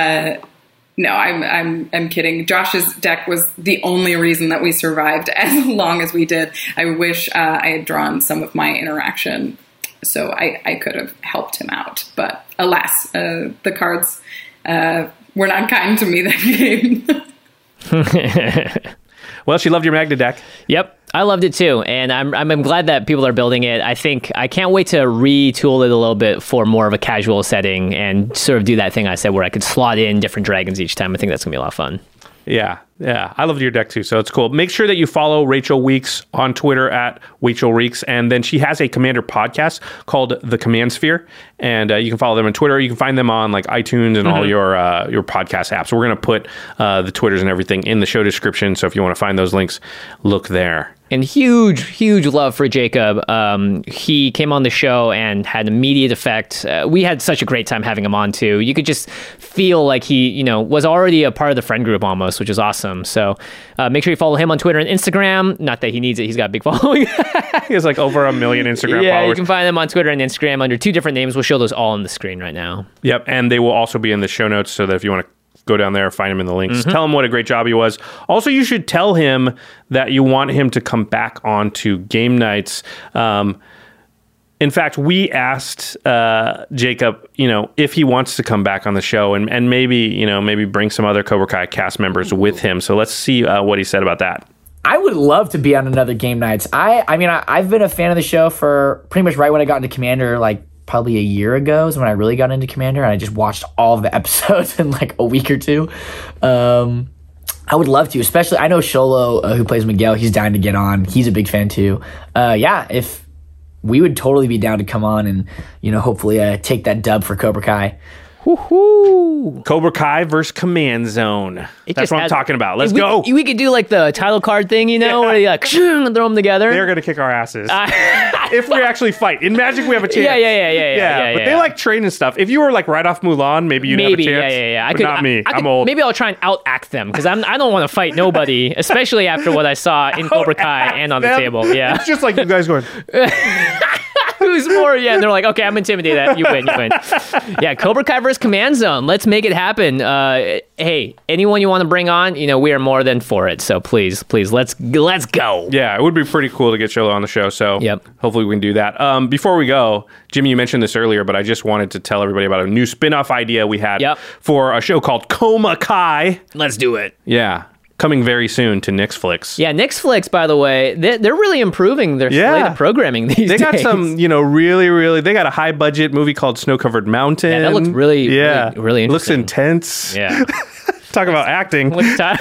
No, I'm kidding. Josh's deck was the only reason that we survived as long as we did. I wish I had drawn some of my interaction so I could have helped him out. But alas, the cards were not kind to me that game. Well, she loved your Magda deck. Yep. I loved it too, and I'm glad that people are building it. I think I can't wait to retool it a little bit for more of a casual setting and sort of do that thing I said where I could slot in different dragons each time. I think that's gonna be a lot of fun. Yeah. I loved your deck too, so it's cool. Make sure that you follow Rachel Weeks on Twitter at Rachel Reeks, and then she has a Commander podcast called The Command Sphere, and you can follow them on Twitter. You can find them on like iTunes and all your podcast apps. So we're going to put the Twitters and everything in the show description, so if you want to find those links, look there. And huge love for Jacob. He came on the show and had an immediate effect. We had such a great time having him on too. You could just feel like he, was already a part of the friend group almost, which is awesome. So make sure you follow him on Twitter and Instagram. Not that he needs it. He's got a big following. He has like over 1 million Instagram followers. Yeah, you can find them on Twitter and Instagram under 2 different names. We'll show those all on the screen right now. Yep, and they will also be in the show notes so that if you want to go down there, find him in the links. Tell him what a great job he was. Also, you should tell him that you want him to come back on to game nights. In fact, we asked Jacob, if he wants to come back on the show and maybe bring some other Cobra Kai cast members with him. So let's see what he said about that. I would love to be on another game nights. I've been a fan of the show for pretty much right when I got into Commander, like probably a year ago is when I really got into Commander, and I just watched all of the episodes in like a week or two. I would love to, especially I know Sholo, who plays Miguel, he's dying to get on. He's a big fan too. If we would totally be down to come on and hopefully take that dub for Cobra Kai. Woohoo! Cobra Kai versus Command Zone. That's what I'm talking about. Let's go. We could do like the title card thing, where you like throw them together. They're gonna kick our asses if we actually fight. In Magic, we have a chance. Yeah. But they like train and stuff. If you were like right off Mulan, maybe you'd have a chance. Yeah. Not me. I'm old. Maybe I'll try and outact them because I don't want to fight nobody, especially after what I saw in Cobra Kai and on the table. Yeah, it's just like you guys going. lose more. Yeah, and they're like, okay, I'm intimidated. You win. Yeah, Cobra Kai vs. Command Zone. Let's make it happen. Hey, anyone you want to bring on, we are more than for it. So please, let's go. Yeah, it would be pretty cool to get Cholo on the show. So hopefully we can do that. Before we go, Jimmy, you mentioned this earlier, but I just wanted to tell everybody about a new spin-off idea we had for a show called Coma Kai. Let's do it. Yeah. Coming very soon to Nixflix. Yeah, Nixflix, by the way, they're really improving their slate of programming these days. They got some, really, they got a high budget movie called Snow Covered Mountain. Yeah, that looks really interesting. Looks intense. Yeah. Talk about acting.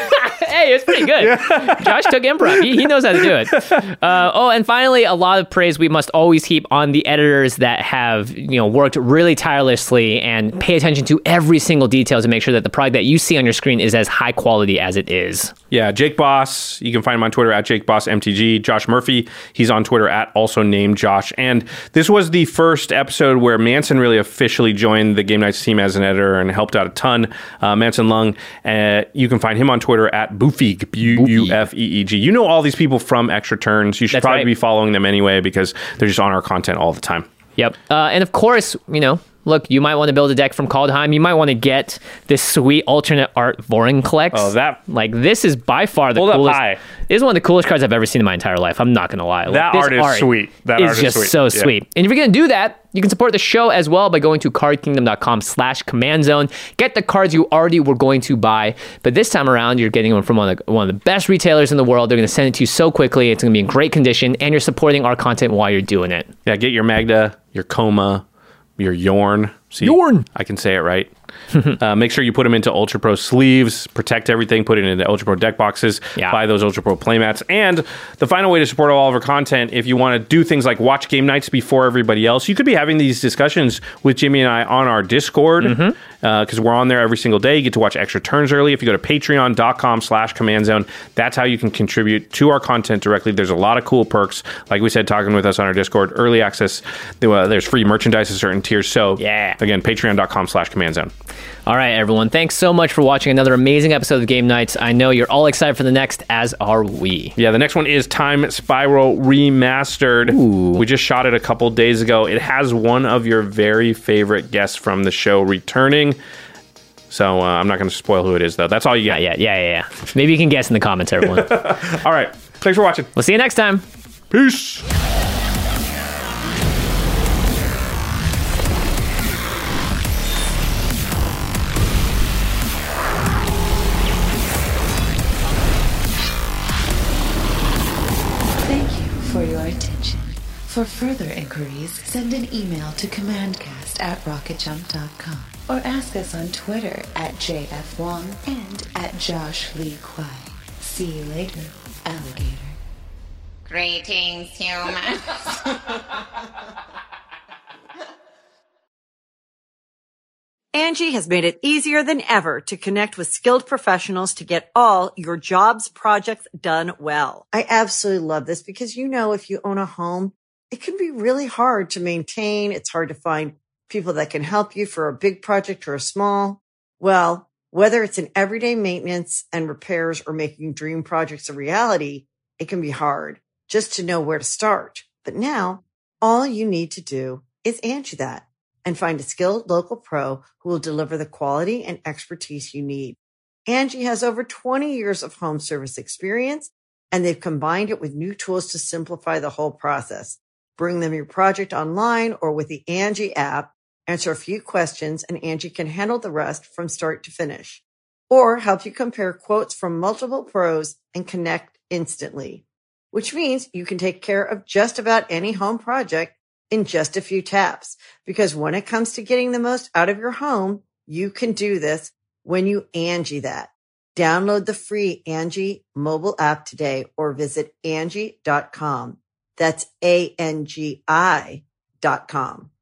Hey, it's pretty good. Yeah. Josh took improv. He knows how to do it. And finally, a lot of praise we must always heap on the editors that have worked really tirelessly and pay attention to every single detail to make sure that the product that you see on your screen is as high quality as it is. Yeah, Jake Boss, you can find him on Twitter at JakeBossMTG. Josh Murphy, he's on Twitter at also named Josh. And this was the first episode where Manson really officially joined the Game Nights team as an editor and helped out a ton. Manson Lung, you can find him on Twitter at Bufeeg, B-U-F-E-E-G. You know all these people from Extra Turns. You should probably be following them anyway because they're just on our content all the time. Yep. And of course, look, you might want to build a deck from Kaldheim. You might want to get this sweet alternate art Vorinclex. Oh, this is by far the coolest. This is one of the coolest cards I've ever seen in my entire life. I'm not going to lie. That art is sweet. That art is just sweet. So sweet. And if you're going to do that, you can support the show as well by going to cardkingdom.com/command zone. Get the cards you already were going to buy, but this time around, you're getting them from one of the best retailers in the world. They're going to send it to you so quickly. It's going to be in great condition, and you're supporting our content while you're doing it. Yeah, get your Magda, your Coma, your Yorn. See, Yorn. I can say it right. Make sure you put them into Ultra Pro sleeves, protect everything, put it into Ultra Pro deck boxes, buy those Ultra Pro playmats. And the final way to support all of our content, if you want to do things like watch game nights before everybody else, you could be having these discussions with Jimmy and I on our Discord because we're on there every single day. You get to watch Extra Turns early. If you go to patreon.com/command zone, that's how you can contribute to our content directly. There's a lot of cool perks. Like we said, talking with us on our Discord, early access, there's free merchandise at certain tiers. So again, patreon.com/command zone. All right, everyone. Thanks so much for watching another amazing episode of Game Nights. I know you're all excited for the next, as are we. Yeah, the next one is Time Spiral Remastered. Ooh. We just shot it a couple days ago. It has one of your very favorite guests from the show returning. So I'm not going to spoil who it is, though. That's all you get. Yeah. Maybe you can guess in the comments, everyone. All right. Thanks for watching. We'll see you next time. Peace. For your attention. For further inquiries, send an email to commandcast@rocketjump.com or ask us on Twitter @JFWong and @JoshLeeQuai. See you later, alligator. Greetings, humans. Angie has made it easier than ever to connect with skilled professionals to get all your jobs projects done well. I absolutely love this because, if you own a home, it can be really hard to maintain. It's hard to find people that can help you for a big project or a small. Well, whether it's in everyday maintenance and repairs or making dream projects a reality, it can be hard just to know where to start. But now all you need to do is Angie that and find a skilled local pro who will deliver the quality and expertise you need. Angie has over 20 years of home service experience, and they've combined it with new tools to simplify the whole process. Bring them your project online or with the Angie app, answer a few questions, and Angie can handle the rest from start to finish. Or help you compare quotes from multiple pros and connect instantly, which means you can take care of just about any home project in just a few taps. Because when it comes to getting the most out of your home, you can do this when you Angie that. Download the free Angie mobile app today or visit Angie.com. That's ANGI.com.